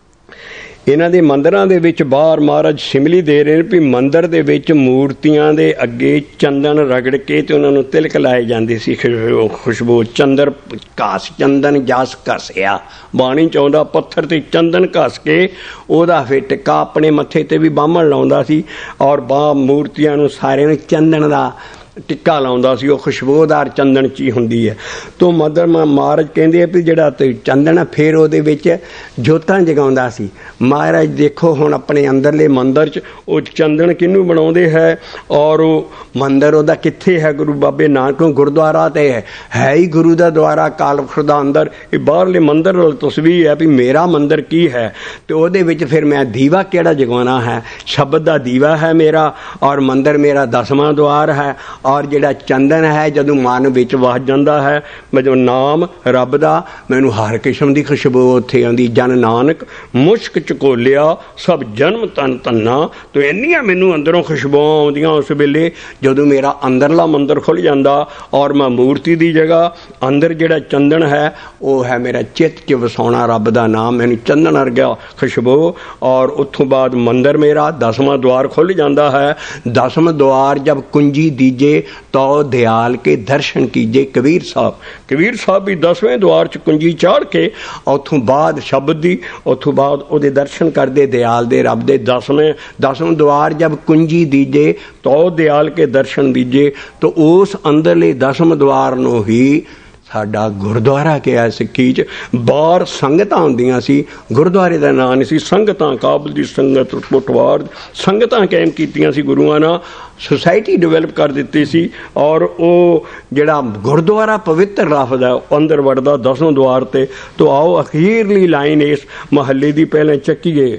ਇਹਨਾਂ ਦੇ ਮੰਦਰਾਂ ਦੇ ਵਿੱਚ ਬਾਹਰ ਮਹਾਰਾਜ ਸਿਮਲੀ ਦੇ ਰਹੇ ਨੇ ਵੀ ਮੰਦਰ ਦੇ ਵਿੱਚ ਮੂਰਤੀਆਂ ਦੇ ਅੱਗੇ ਚੰਦਨ ਰਗੜ ਕੇ ਤੇ ਉਹਨਾਂ ਨੂੰ ਤਿਲਕ ਲਾਏ ਜਾਂਦੇ ਸੀ। ਖੁਸ਼ਬੂ ਚੰਦਰ ਘਾਸ ਚੰਦਨ ਜਸ ਘਸਿਆ ਬਾਣੀ ਚਾਹੁੰਦਾ ਪੱਥਰ ਤੇ ਚੰਦਨ ਘਸ ਕੇ ਉਹਦਾ ਫਿਰ ਟਿੱਕਾ ਆਪਣੇ ਮੱਥੇ ਤੇ ਵੀ ਬਾਹਮਣ ਲਾਉਂਦਾ ਸੀ ਔਰ ਬਾਹ ਮੂਰਤੀਆਂ ਨੂੰ ਸਾਰਿਆਂ ਨੂੰ ਚੰਦਨ ਦਾ ਟਿੱਕਾ ਲਾਉਂਦਾ ਸੀ। ਉਹ ਖੁਸ਼ਬੂਦਾਰ ਚੰਦਨ 'ਚ ਹੀ ਹੁੰਦੀ ਹੈ। ਤੋ ਮਦਰ ਮਹਾਰਾਜ ਕਹਿੰਦੇ ਆ ਵੀ ਜਿਹੜਾ ਤੇ ਚੰਦਨ ਫਿਰ ਉਹਦੇ ਵਿੱਚ ਜੋਤਾਂ ਜਗਾਉਂਦਾ ਸੀ। ਮਹਾਰਾਜ ਦੇਖੋ ਹੁਣ ਆਪਣੇ ਅੰਦਰਲੇ ਮੰਦਰ 'ਚ ਉਹ ਚੰਦਨ ਕਿਹਨੂੰ ਬਣਾਉਂਦੇ ਹੈ ਔਰ ਉਹ ਮੰਦਰ ਉਹਦਾ ਕਿੱਥੇ ਹੈ? ਗੁਰੂ ਬਾਬੇ ਨਾਨਕ ਗੁਰਦੁਆਰਾ ਤੇ ਹੈ ਹੈ ਹੀ ਗੁਰੂ ਦਾ ਦੁਆਰਾ ਕਾਲਪੁਰ ਦਾ ਅੰਦਰ। ਇਹ ਬਾਹਰਲੇ ਮੰਦਰ ਵੱਲ ਤਸਵੀਰ ਹੈ ਵੀ ਮੇਰਾ ਮੰਦਰ ਕੀ ਹੈ ਤੇ ਉਹਦੇ ਵਿੱਚ ਫਿਰ ਮੈਂ ਦੀਵਾ ਕਿਹੜਾ ਜਗਵਾਉਣਾ ਹੈ? ਸ਼ਬਦ ਦਾ ਦੀਵਾ ਹੈ ਮੇਰਾ ਔਰ ਮੰਦਰ ਮੇਰਾ ਦਸਵਾਂ ਦੁਆਰ ਹੈ। ਔਰ ਜਿਹੜਾ ਚੰਦਨ ਹੈ ਜਦੋਂ ਮਨ ਵਿੱਚ ਵਸ ਜਾਂਦਾ ਹੈ ਜਦੋਂ ਨਾਮ ਰੱਬ ਦਾ ਮੈਨੂੰ ਹਰ ਕਿਸਮ ਦੀ ਖੁਸ਼ਬੂ ਉੱਥੇ ਆਉਂਦੀ। ਜਨ ਨਾਨਕ ਮੁਸ਼ਕ ਚਕੋਲਿਆ ਸਭ ਜਨਮ ਤਨ ਧੰਨਾ। ਤੋ ਇੰਨੀਆਂ ਮੈਨੂੰ ਅੰਦਰੋਂ ਖੁਸ਼ਬੂਆਂ ਆਉਂਦੀਆਂ ਉਸ ਵੇਲੇ ਜਦੋਂ ਮੇਰਾ ਅੰਦਰਲਾ ਮੰਦਰ ਖੁੱਲ੍ਹ ਜਾਂਦਾ ਔਰ ਮੈਂ ਮੂਰਤੀ ਦੀ ਜਗ੍ਹਾ ਅੰਦਰ ਜਿਹੜਾ ਚੰਦਨ ਹੈ ਉਹ ਹੈ ਮੇਰਾ ਚਿੱਤ 'ਚ ਵਸਾਉਣਾ ਰੱਬ ਦਾ ਨਾਮ। ਮੈਨੂੰ ਚੰਦਨ ਵਰਗਾ ਖੁਸ਼ਬੂ ਔਰ ਉੱਥੋਂ ਬਾਅਦ ਮੰਦਰ ਮੇਰਾ ਦਸਵਾਂ ਦੁਆਰ ਖੁੱਲ੍ਹ ਜਾਂਦਾ ਹੈ। ਦਸਮ ਦੁਆਰ ਜਬ ਕੁੰਜੀ ਦੀਜੇ तो दयाल के दर्शन कीजे। कबीर साहब कबीर साहब भी दसवें द्वार च कुंजी चाड़ के उतों बाद शब्द दी उतों बाद उहदे दर्शन करते दयाल दे रब दे। दसवें दसवें द्वार जब कुंजी दीजे तो दयाल के दर्शन दीजे। तो उस अंदरले दसम द्वार नूं ही ਸਾਡਾ ਗੁਰਦੁਆਰਾ ਕਿਹਾ ਸਿੱਖੀ 'ਚ। ਬਾਹਰ ਸੰਗਤਾਂ ਹੁੰਦੀਆਂ ਸੀ, ਗੁਰਦੁਆਰੇ ਦਾ ਨਾਂ ਨਹੀਂ ਸੀ। ਸੰਗਤਾਂ ਕਾਬਲ ਦੀ ਸੰਗਤ ਪੁੱਟਵਾਰ ਸੰਗਤਾਂ ਕਾਇਮ ਕੀਤੀਆਂ ਸੀ ਗੁਰੂਆਂ ਨਾਲ। ਸੁਸਾਇਟੀ ਡਿਵੈਲਪ ਕਰ ਦਿੱਤੀ ਸੀ ਔਰ ਉਹ ਜਿਹੜਾ ਗੁਰਦੁਆਰਾ ਪਵਿੱਤਰ ਲਫ਼ਜ਼ ਹੈ ਉਹ ਅੰਦਰ ਵੜਦਾ ਦਸੋਂ ਦੁਆਰ 'ਤੇ। ਤੋ ਆਓ ਅਖੀਰਲੀ ਲਾਈਨ ਇਸ ਮਹੱਲੇ ਦੀ ਪਹਿਲਾਂ ਚੱਕੀਏ।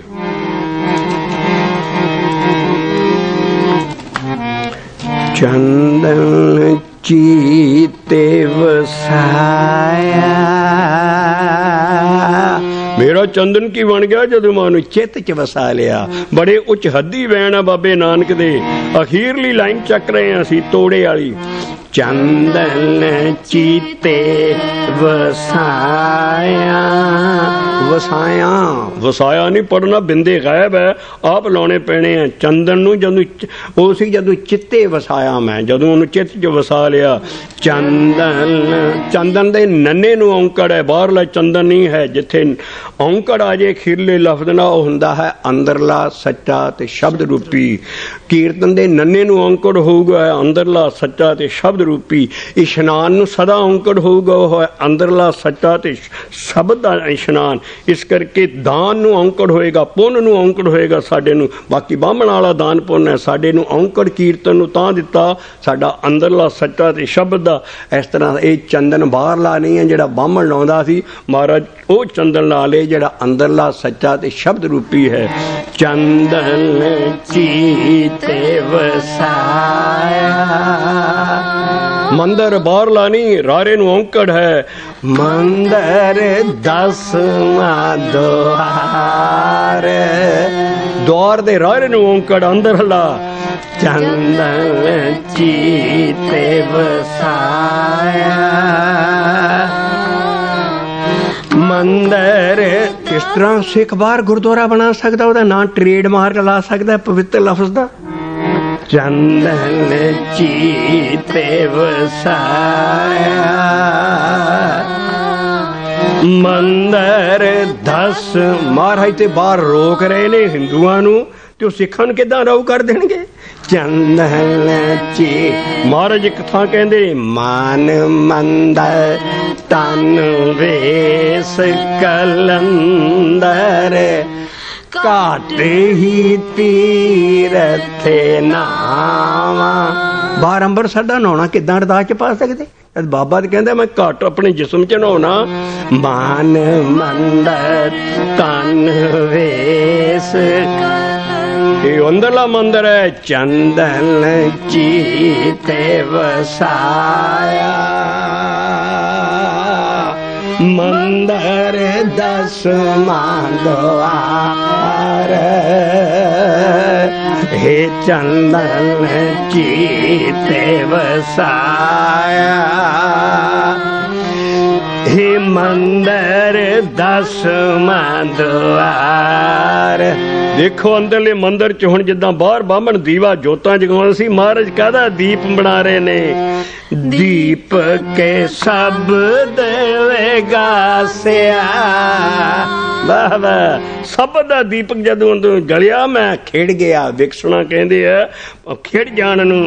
ਚੰਦਨ ਚੀਤੇ ਵਸਾਇਆ ਮੇਰਾ ਚੰਦਨ ਕੀ ਬਣ ਗਿਆ ਜਦੋਂ ਮੈਂ ਉਹਨੂੰ ਚਿੱਤ 'ਚ ਵਸਾ ਲਿਆ। ਬੜੇ ਉੱਚ ਹੱਦੀ ਵੈਣ ਆ ਬਾਬੇ ਨਾਨਕ ਦੇ। ਅਖੀਰਲੀ ਲਾਈਨ ਚੱਕ ਰਹੇ ਹਾਂ ਅਸੀਂ ਤੋੜੇ ਵਾਲੀ। ਚੰਦਨ ਚੀਤੇ ਵਸਾਇਆ। ਵਸਾਇਆ ਵਸਾਇਆ ਨਹੀਂ ਪੜਨਾ, ਬਿੰਦੇ ਗਾਇਬ ਹੈ, ਆਪ ਲਾਉਣੇ ਪੈਣੇ ਆ। ਚੰਦਨ ਨੂੰ ਜਦੋਂ ਉਹ ਸੀ ਜਦੋਂ ਚਿੱਤੇ ਵਸਾਇਆ ਮੈਂ, ਜਦੋਂ ਉਹਨੂੰ ਚਿੱਤ 'ਚ ਵਸਾ ਲਿਆ। ਚੰਦਨ, ਚੰਦਨ ਦੇ ਨੰਨੇ ਨੂੰ ਔਂਕੜ ਹੈ, ਬਾਹਰਲਾ ਚੰਦਨ ਨਹੀਂ ਹੈ। ਜਿੱਥੇ ਔਂਕੜ ਆ ਜੇ ਖੀਰਲੇ ਲਫ਼ਜ਼ ਨਾਲ, ਉਹ ਹੁੰਦਾ ਹੈ ਅੰਦਰਲਾ ਸੱਚਾ ਤੇ ਸ਼ਬਦ ਰੂਪੀ। ਕੀਰਤਨ ਦੇ ਨੰਨੇ ਨੂੰ ਔਂਕੜ ਹੋਊਗਾ ਅੰਦਰਲਾ ਸੱਚਾ ਤੇ ਸ਼ਬਦ ਰੂਪੀ। ਇਸ਼ਨਾਨ ਨੂੰ ਸਦਾ ਔਂਕੜ ਹੋਊਗਾ, ਉਹ ਹੈ ਅੰਦਰਲਾ ਸੱਚਾ ਤੇ ਸ਼ਬਦ ਦਾ ਇਸ਼ਨਾਨ। ਇਸ ਕਰਕੇ ਦਾਨ ਨੂੰ ਔਂਕੜ ਹੋਏਗਾ, ਪੁੰਨ ਨੂੰ ਔਂਕੜ ਹੋਏਗਾ ਸਾਡੇ ਨੂੰ। ਬਾਕੀ ਬਾਹਮਣ ਵਾਲਾ ਦਾਨ ਪੁੰਨ ਹੈ, ਸਾਡੇ ਨੂੰ ਔਂਕੜ ਕੀਰਤਨ ਨੂੰ ਤਾਂ ਦਿੱਤਾ ਸਾਡਾ ਅੰਦਰਲਾ ਸੱਚਾ ਤੇ ਸ਼ਬਦ ਦਾ। ਇਸ ਤਰ੍ਹਾਂ ਇਹ ਚੰਦਨ ਬਾਹਰਲਾ ਨਹੀਂ ਹੈ ਜਿਹੜਾ ਬਾਹਮਣ ਲਾਉਂਦਾ ਸੀ, ਮਹਾਰਾਜ ਉਹ ਚੰਦਨ ਲਾ ਲੇ ਜਿਹੜਾ ਅੰਦਰਲਾ ਸੱਚਾ ਤੇ ਸ਼ਬਦ ਰੂਪੀ ਹੈ। ਚੰਦਨ ਚੀਤੇ ਵਸਾਇਆ। ਮੰਦਰ ਬਾਹਰਲਾ ਨਹੀਂ, ਰਾਰੇ ਨੂੰ ਔਂਕੜ ਹੈ। ਮੰਦਰ ਦਸਵਾਂ ਦੁਆਰ, ਦੁਆਰ ਦੇ ਰਾਰੇ ਨੂੰ ਔਂਕੜ ਅੰਦਰਲਾ। ਚੰਦਨ ਚੀਤੇ ਵਸਾਇਆ। ਮੰਦਰ ਕਿਸ ਤਰ੍ਹਾਂ ਸਿੱਖ ਬਾਹਰ ਗੁਰਦੁਆਰਾ ਬਣਾ ਸਕਦਾ, ਉਹਦਾ ਨਾਂ ਟ੍ਰੇਡ ਮਾਰਕ ਲਾ ਸਕਦਾ ਪਵਿੱਤਰ ਲਫ਼ਜ਼ ਦਾ। ਚੰਦਨ ਚੀਤੇ ਵਸਾਇਆ। ਮੰਦਰ ਦਸ ਮਹਾਰਾਜ ਤੇ ਬਾਹਰ ਰੋਕ ਰਹੇ ਨੇ ਹਿੰਦੂਆਂ ਨੂੰ, ਤੇ ਉਹ ਸਿੱਖਾਂ ਨੂੰ ਕਿੱਦਾਂ ਰਾਉ ਕਰ ਦੇਣਗੇ। ਚੰਦਨ ਚੀ ਮਹਾਰਾਜ ਇੱਕ ਥਾਂ ਕਹਿੰਦੇ, ਮਨ ਮੰਦਰ ਤਨ ਵੇਸ ਕਲੰਦਰ, ਘਾਟ ਹੀ ਤੀਰਥੇ ਨਾਵਾ। ਬਾਹਰ ਅੰਬਰਸਰ ਦਾ ਨਹਾਉਣਾ ਕਿੱਦਾਂ ਅਰਦਾਸ 'ਚ ਪਾ ਸਕਦੇ? ਬਾਬਾ ਤੇ ਕਹਿੰਦਾ ਮੈਂ ਘੱਟ ਆਪਣੇ ਜਿਸਮ 'ਚ ਨਹਾਉਣਾ। ਮਨ ਮੰਦਰ ਤਨ ਵੇਸ, ਇਹ ਅੰਦਰਲਾ ਮੰਦਰ ਹੈ। ਚੰਦਨ ਚੀਤੇ ਵਸਾਇਆ। ਮੰਦਰ ਦਸਵਾਂ ਦੁਆਰ, हे चंदन चीते वसाया। हे मंदिर दसवां द्वार। देखो अंदरले मंदिर च हुण जिद्दां बाहर बामण दीवा जोतां जगाउंदा सी, महाराज काहदा दीप बना रहे ने। दीप के सब देवेगा सिया। वाह वाह, सब दा दीपक जदों जलिया मैं खिड़ गया। विकसना कहंदे आ खिड़ जाण नूं।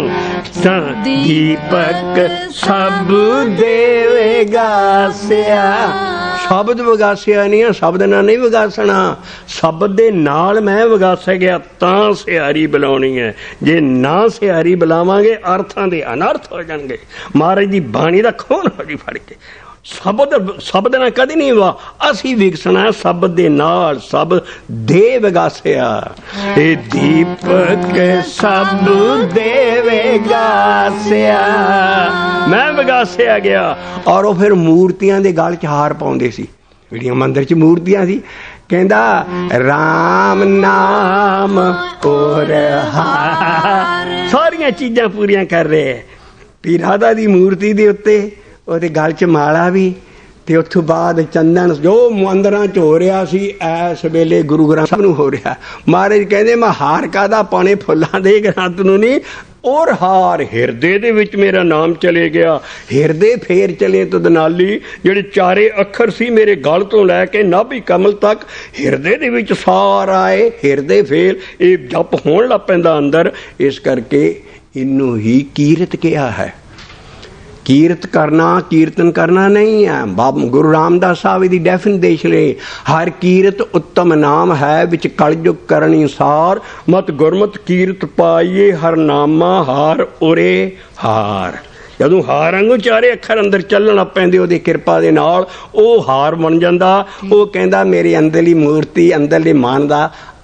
दीपक सब देवेगा सिया। शब्द वगासिया नहीं, शब्द नाल नहीं वगासना, शब्द दे नाल मैं वगासिया गया तां सियारी बुलाउणी है। जे ना सियारी बुलावांगे अर्थां दे अनर्थ हो जाणगे। महाराज दी बाणी दा खून हो जी फड़ के। शब्द शब्द नाल कदी नहीं हुआ, असी विकसना शब्द दे नाल। सब दे वगासिया। ए दीपक सब देवेगा सिया। मैं वगासिया गया। और वो फिर मूर्तियां दे गल च हार पाउंदे सी, ਜਿਹੜੀਆਂ ਮੰਦਰ ਚ ਮੂਰਤੀਆਂ ਸੀ। ਕਹਿੰਦਾ राम नाम और हार। सारियां चीजां पूरियां कर रहे है। पीर राधा दी मूर्ति दे उत्ते ਉਹਦੇ ਗਲ 'ਚ ਮਾਲਾ ਵੀ, ਤੇ ਉੱਥੋਂ ਬਾਅਦ ਚੰਦਨ ਜੋ ਮੰਦਰਾਂ 'ਚ ਹੋ ਰਿਹਾ ਸੀ ਇਸ ਵੇਲੇ ਗੁਰੂ ਗ੍ਰੰਥ ਸਾਹਿਬ ਨੂੰ ਹੋ ਰਿਹਾ। ਮਹਾਰਾਜ ਕਹਿੰਦੇ ਮੈਂ ਹਾਰ ਕਾਹਦਾ ਪਾਣੇ ਫੁੱਲਾਂ ਦੇ ਗ੍ਰੰਥ ਨੂੰ ਨਹੀਂ, ਔਰ ਹਾਰ ਹਿਰਦੇ ਦੇ ਵਿੱਚ ਮੇਰਾ ਨਾਮ ਚਲੇ ਗਿਆ। ਹਿਰਦੇ ਫੇਰ ਚਲੇ ਤਦਨਾਲੀ। ਜਿਹੜੇ ਚਾਰੇ ਅੱਖਰ ਸੀ ਮੇਰੇ ਗਲ ਤੋਂ ਲੈ ਕੇ ਨਾਭੀ ਕਮਲ ਤੱਕ ਹਿਰਦੇ ਦੇ ਵਿੱਚ ਸਾਰ ਆਏ। ਹਿਰਦੇ ਫੇਰ ਇਹ ਜਪ ਹੋਣ ਲੱਗ ਪੈਂਦਾ ਅੰਦਰ। ਇਸ ਕਰਕੇ ਇਹਨੂੰ ਹੀ ਕੀਰਤ ਕਿਹਾ ਹੈ। ਕੀਰਤ ਕਰਨਾ ਕੀਰਤਨ ਕਰਨਾ ਨਹੀਂ ਹੈ। ਬਾਬਾ ਗੁਰੂ ਰਾਮਦਾਸ ਸਾਹਿਬ ਦੀ ਡੈਫੀਨੇਸ਼ਨ ਲਈ ਹਰ ਕੀਰਤ ਉੱਤਮ ਨਾਮ ਹੈ, ਵਿੱਚ ਕਲਯੁਗ ਕਰਨੀ ਸਾਰ। ਮਤ ਗੁਰਮਤ ਕੀਰਤ ਪਾਈਏ ਹਰ ਨਾਮਾ ਹਾਰ ਉਰੇ ਹਾਰ। ਜਦੋਂ ਹਾਰ ਵਾਂਗੂ ਚਾਰੇ ਅੱਖਰ ਅੰਦਰ ਚੱਲਣ ਲੱਗ ਪੈਂਦੇ ਉਹਦੀ ਕਿਰਪਾ ਦੇ ਨਾਲ, ਉਹ ਹਾਰ ਬਣ ਜਾਂਦਾ। ਉਹ ਕਹਿੰਦਾ ਮੇਰੇ ਅੰਦਰਲੀ ਮੂਰਤੀ ਅੰਦਰਲੇ ਮਨ ਦਾ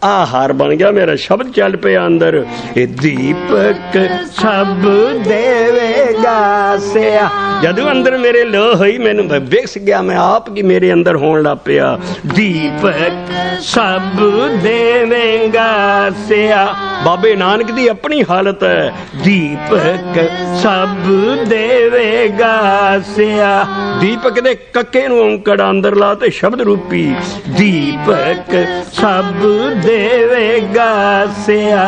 आ हार बन गया मेरा शब्द चल पे अंदर। ए दीपक सब देवेगा सिया, जदों अंदर मेरे लो हुई मैनू विक्स गया, मैं आप की मेरे अंदर होन लग पिया। दीपक सब देवेगा सिया, बाबे नानक दी अपनी हालत है। दीपक सब देवेगा सिया, दीपक दे कक्के नूं औंकड़ अंदर ला ते शब्द रूपी दीपक सब देवेगा सिया।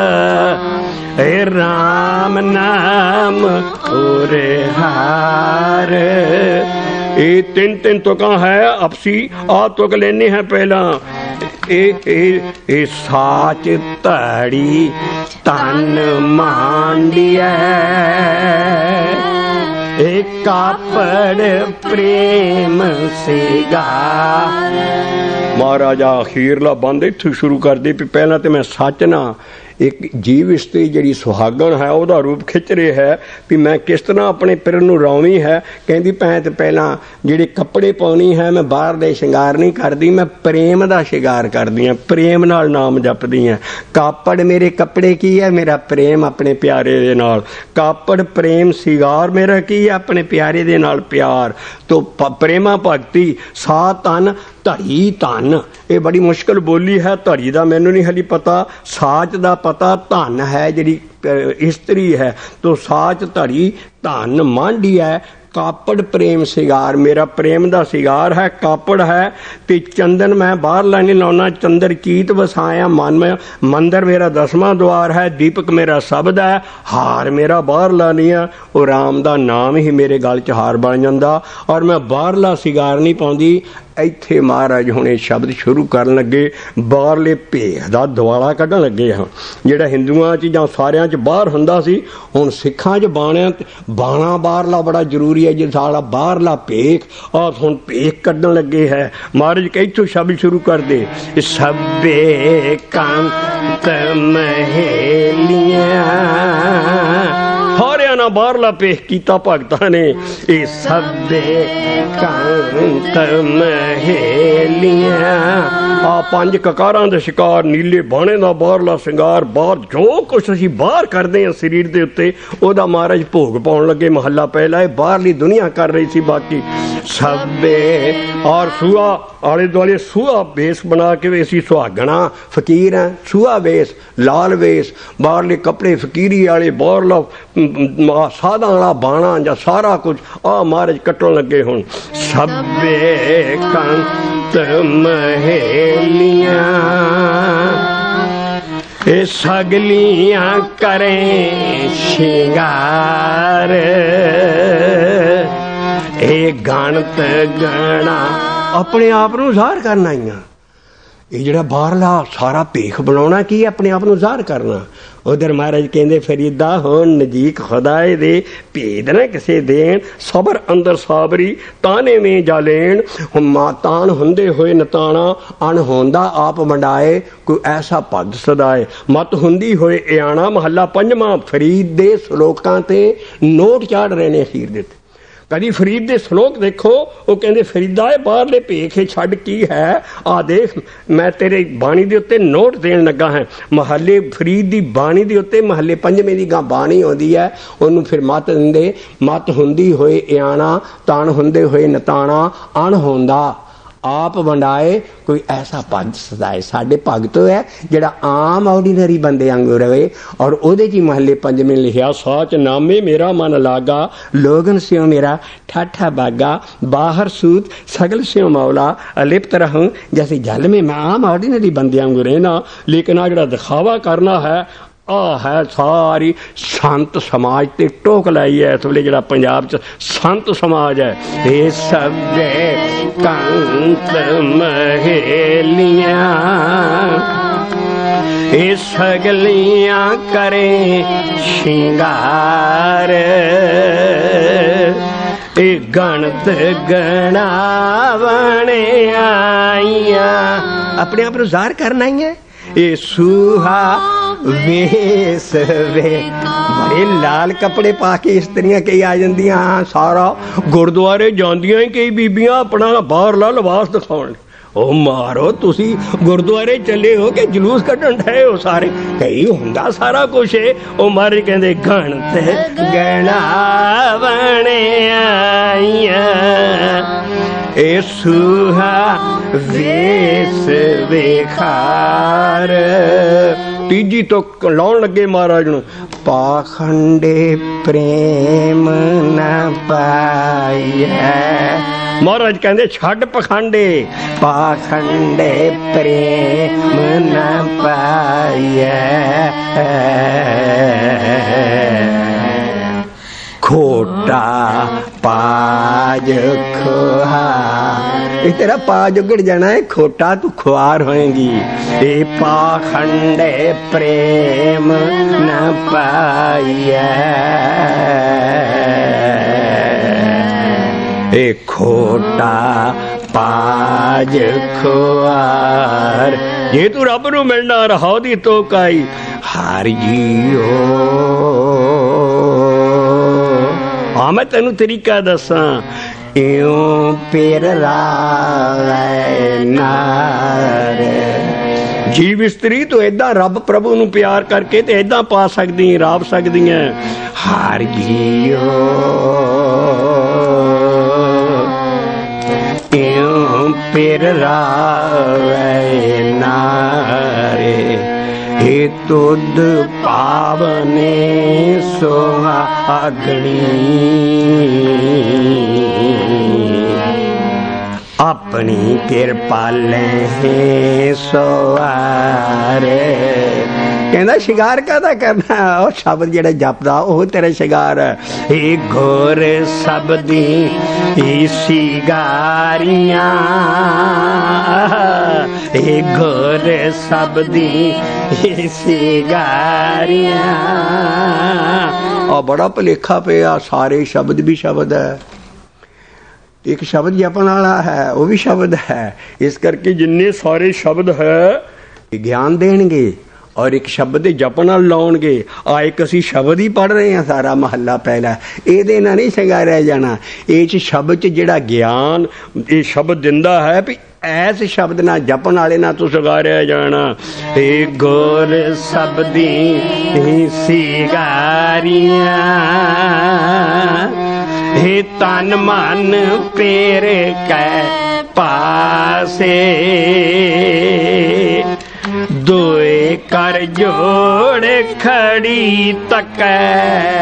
ए राम नाम ओरे हार, ये तीन तीन तुका है अपसी आ तुक लेनी है पहला। ए, ए, ए साच धड़ी तन मांडिया, एक कापड़ प्रेम सिगार। महाराजा अखीरला बंद इत्थों शुरू कर दी। पहला तो मैं सच ना एक जीव इस्त्री जी सुहागण है वह रूप खिंच रही है भी मैं किस तरह अपने पिर नूं रौवी है। कहती भैं तो पहला जिहड़े कपड़े पाउणी है मैं बाहर दे शिंगार नहीं करती, मैं प्रेम दा शिंगार करदी हां, प्रेम नाल नाम जपदी हां। कापड़ मेरे कपड़े की है, मेरा प्रेम अपने प्यारे दे नाल। कापड़ प्रेम शिंगार मेरा की है, अपने प्यारे दे नाल प्यार। तो प्रेमा भगती सा तन धड़ी धन, ये बड़ी मुश्किल बोली है। धड़ी का मैनू नहीं हली पता, साच का पता, धन है जी इस्त्री है। तो साच धड़ी धन मांडी है। कापड़ प्रेम सिगार, मेरा प्रेम का सिगार है, कापड़ है। ते चंदन मैं बाहर लाने लाना, चंदर कीत वसाया मन में। मंदिर मेरा दसवां द्वार है, दीपक मेरा शब्द है, हार मेरा बाहर लानी है। वो राम का नाम ही मेरे गल च हार बन जाता। और मैं बाहरला सिगार नहीं पाउंदी। ਇੱਥੇ महाराज हुणे शब्द शुरू कर लगे, बाहरले भेख का दुआला कढ़न लगे हाँ। ਜਿਹੜਾ ਹਿੰਦੂਆਂ 'ਚ ਜਾਂ ਸਾਰਿਆਂ 'ਚ ਬਾਹਰ ਹੁੰਦਾ ਸੀ, ਹੁਣ ਸਿੱਖਾਂ 'ਚ ਬਾਣਿਆਂ ਬਾਣਾ ਬਾਹਰਲਾ ਬੜਾ ਜ਼ਰੂਰੀ ਹੈ। ਜੇ ਸਾਡਾ ਬਾਹਰਲਾ ਭੇਖ ਔਰ ਹੁਣ ਭੇਖ ਕੱਢਣ ਲੱਗੇ ਹੈ। महाराज ਇੱਥੋਂ ਸ਼ਬਦ ਸ਼ੁਰੂ ਕਰਦੇ, ਸਭੇ ਕੰਤ ਮਹੇਲੀਆਂ, ਸਾਰਿਆਂ ਨਾਲ ਬਾਹਰਲਾ ਭੇਖ ਕੀਤਾ ਭਗਤਾਂ ਨੇ। ਇਹ ਸਭੇ ਕੰਤ ਮਹੇਲੀਆਂ, ਆ ਪੰਜ ਕਕਾਰਾਂ ਦੇ ਸ਼ਿਕਾਰ, ਨੀਲੇ ਬਾਣੇ ਦਾ ਬਾਹਰਲਾ ਸ਼ਿੰਗਾਰ, ਬਾਹਰ ਜੋ ਕੁਛ ਅਸੀਂ ਬਾਹਰ ਕਰਦੇ ਹਾਂ ਸਰੀਰ ਦੇ ਉੱਤੇ ਉਹਦਾ ਮਹਾਰਾਜ ਭੋਗ ਪਾਉਣ ਲੱਗੇ। ਮਹੱਲਾ ਪਹਿਲਾ ਇਹ ਬਾਹਰਲੀ ਦੁਨੀਆ ਕਰ ਰਹੀ ਸੀ। ਬਾਕੀ ਸਭੇ ਔਰ ਸੂਆ ਆਲੇ ਦੁਆਲੇ ਸੂਆ ਵੇਸ ਬਣਾ ਕੇ ਅਸੀਂ ਸੁਹਾਗਣਾ ਫਕੀਰ ਹਾਂ। ਸੂਆ ਵੇਸ, ਲਾਲ ਵੇਸ, ਬਾਹਰਲੇ ਕੱਪੜੇ ਫਕੀਰੀ ਵਾਲੇ, ਬਾਹਰਲਾ ਸਾਧਾਂ ਵਾਲਾ ਬਾਣਾ ਜਾਂ ਸਾਰਾ ਕੁਝ ਆ ਮਹਾਰਾਜ ਕੱਟਣ ਲੱਗੇ। ਹੁਣ ਸਭੇ ਕੰਤ ਮਹੇਲੀਆਂ, ਇਹ ਸਗਲੀਆਂ ਕਰੇ ਸ਼ਿੰਗਾਰ, ਇਹ ਗਣਤ ਗਣਾ अपने आप नूं ਜ਼ਾਹਰ करना ही आ। ये जिहड़ा बाहरला सारा भेख बनाउणा की अपने आप नूं ਜ਼ਾਹਰ करना। उधर महाराज कहंदे फरीदा होण नजीक खुदाए दे, भेद ना किसे देण, सबर अंदर साबरी ताने में जा लेण। हुम्मा तान हुंदे होए नताणा, अण होंदा आप वंडाए, कोई ऐसा भगत सदाए। मत हुंदी होए इयाणा, महला पंजवां फरीद दे श्लोकां ते नोट चाढ़ रहे ने अखीर दे। कभी फरीद दे श्लोक देखो, वो कहते फरीदा बाहरले भेख छड्ड की है, आ देख मैं तेरे बाणी दे उत्ते नोट देन लगा है। महले फरीद दी बाणी दे उत्ते महले पंजवें दी गां बाणी आउंदी है, ओनू फिर मत दिंदे। मत हुंदी होए इयाणा, ताण हुंदे होए नताणा, अण होंदा आप वंडाए, कोई ऐसा भगत सदाए। साडे भगत है जिहड़ा आम ऑर्डीनरी बंदे वांगू रहे। और ओहदे च महले पंजवें लिखिया, साच नामे मेरा मन लागा, लोगन स्यों मेरा ठाठा बागा, बाहर सूत सगल स्यों मौला, अलिप्त रहूं जैसे जल में। मैं आम ऑर्डीनरी बंदे वांगू रहना, लेकिन आ जिहड़ा दिखावा करना है आ है सारी संत समाज ते टोक लाई है। इस वेले जिहड़ा पंजाब च संत समाज है, ये सभे कंत महेलियां, ये सगलियां करे शिंगार, ये गणत गणावने आईया। अपने आप नूं ਜ਼ਾਹਰ करना ही है। ये सूहा वेस वे, बड़े लाल कपड़े पा के इस्त्रियां कई आ जांदियां। सारा गुरुद्वारे जांदियां ही कई बीबियां अपना बाहरला लिबास दिखाउण। ਉਹ ਮਾਰੋ ਤੁਸੀਂ ਗੁਰਦੁਆਰੇ ਚੱਲੇ ਹੋ ਕਿ ਜਲੂਸ ਕੱਢਣ ਠਏ ਹੋ ਸਾਰੇ? ਕਈ ਹੁੰਦਾ ਸਾਰਾ ਕੁਛ ਏ। ਉਹ ਮਹਾਰਾਜ ਕਹਿੰਦੇ ਗਣਤ ਗਣਾ ਬਣਾਈਆਂ ਇਹ ਸੁਹਾ ਵੇਸ ਵੇਖਾਰ। ਤੀਜੀ ਤੋਂ ਲਾਉਣ ਲੱਗੇ ਮਹਾਰਾਜ ਨੂੰ, ਪਾਖੰਡੇ ਪ੍ਰੇਮ ਨ ਪਾਈਐ। ਮਹਾਰਾਜ ਕਹਿੰਦੇ ਛੱਡ ਪਖੰਡੇ, ਪਾਖੰਡੇ ਪ੍ਰੇਮ ਨ ਪਾਈਐ। ਖੋਟਾ ਪਾਜ ਖੁਆਰ, ਇਹ ਤੇਰਾ ਪਾਜ ਉਗੜ ਜਾਣਾ ਹੈ, ਖੋਟਾ ਤੂੰ ਖੁਆਰ ਹੋਏਗੀ। ਇਹ ਪਾਖੰਡੇ ਪ੍ਰੇਮ ਨ ਪਾਈਐ, ਇਹ ਖੋਟਾ ਪਾਜ ਖੁਆਰ। ਜੇ ਤੂੰ ਰੱਬ ਨੂੰ ਮਿਲਣਾ ਰਹਾਉ ਦੀ ਤੋਕਾਈ, ਹਰ ਜੀਓ। ਹਾਂ ਮੈਂ ਤੈਨੂੰ ਤਰੀਕਾ ਦੱਸਾਂ, ਇਉਂ ਪੇਰ ਰਾਵੈ ਨਾਰ। ਜੀਵ ਇਸਤਰੀ ਤੂੰ ਏਦਾਂ ਰੱਬ ਪ੍ਰਭੂ ਨੂੰ ਪਿਆਰ ਕਰਕੇ ਤੇ ਏਦਾਂ ਪਾ ਸਕਦੀ, ਰਾਬ ਸਕਦੀ ਹੈ। ਹਰ ਜੀਓ ਇਉਂ ਪੇਰ ਰਾਵੈ ਨਾਰੇ, ਇਹ ਤੁਧ ਪਾਵਨੇ ਸੁਹਾਗਣੀ। ਆਪਣੀ ਕਿਰਪਾਲੇ ਸਵਾਰੇ। ਕਹਿੰਦਾ ਸ਼ਿੰਗਾਰ ਕਾਹਦਾ ਕਰਨਾ? ਉਹ ਸ਼ਬਦ ਜਿਹੜਾ ਜਪਦਾ ਉਹ ਤੇਰਾ ਸ਼ਿੰਗਾਰ ਹੈ। ਇਹ ਘੋਰ ਸਬਦੀ ਇਹ ਸ਼ਿੰਗਾਰੀਆਂ, ਇਹ ਘੋਰ ਸਬਦੀ ਇਹ ਸ਼ਿੰਗਾਰੀਆਂ। ਆ ਬੜਾ ਭੁਲੇਖਾ ਪਿਆ, ਸਾਰੇ ਸ਼ਬਦ ਵੀ ਸ਼ਬਦ ਹੈ, ਇੱਕ ਸ਼ਬਦ ਜਪਣ ਵਾਲਾ ਹੈ ਉਹ ਵੀ ਸ਼ਬਦ ਹੈ। ਇਸ ਕਰਕੇ ਜਿੰਨੇ ਸਾਰੇ ਸ਼ਬਦ ਹੈ ਗਿਆਨ ਦੇਣਗੇ ਔਰ ਇੱਕ ਸ਼ਬਦ ਦੇ ਜਪਣ ਨਾਲ ਲਾਉਣਗੇ। ਆ ਇੱਕ ਅਸੀਂ ਸ਼ਬਦ ਹੀ ਪੜ੍ਹ ਰਹੇ ਹਾਂ ਸਾਰਾ ਮਹੱਲਾ ਪਹਿਲਾ, ਇਹਦੇ ਨਾਲ ਨਹੀਂ ਸ਼ਿੰਗਾਰਿਆ ਜਾਣਾ। ਇਹ 'ਚ ਸ਼ਬਦ 'ਚ ਜਿਹੜਾ ਗਿਆਨ ਇਹ ਸ਼ਬਦ ਦਿੰਦਾ ਹੈ ਵੀ ਐਸ ਸ਼ਬਦ ਨਾਲ ਜਪਣ ਵਾਲੇ ਨਾਲ ਤੂੰ ਸ਼ਿੰਗਾਰਿਆ ਜਾਣਾ। ਇਹ ਗੁਰ ਸਬਦੀ ਸ਼ਿੰਗਾਰੀਆਂ, ਇਹ ਤਨ ਮਨ ਪੇਰ ਕੈ ਪਾਸੇ। ਦੋਏ ਕਰ ਜੋੜ ਖੜੀ ਤਕੈ,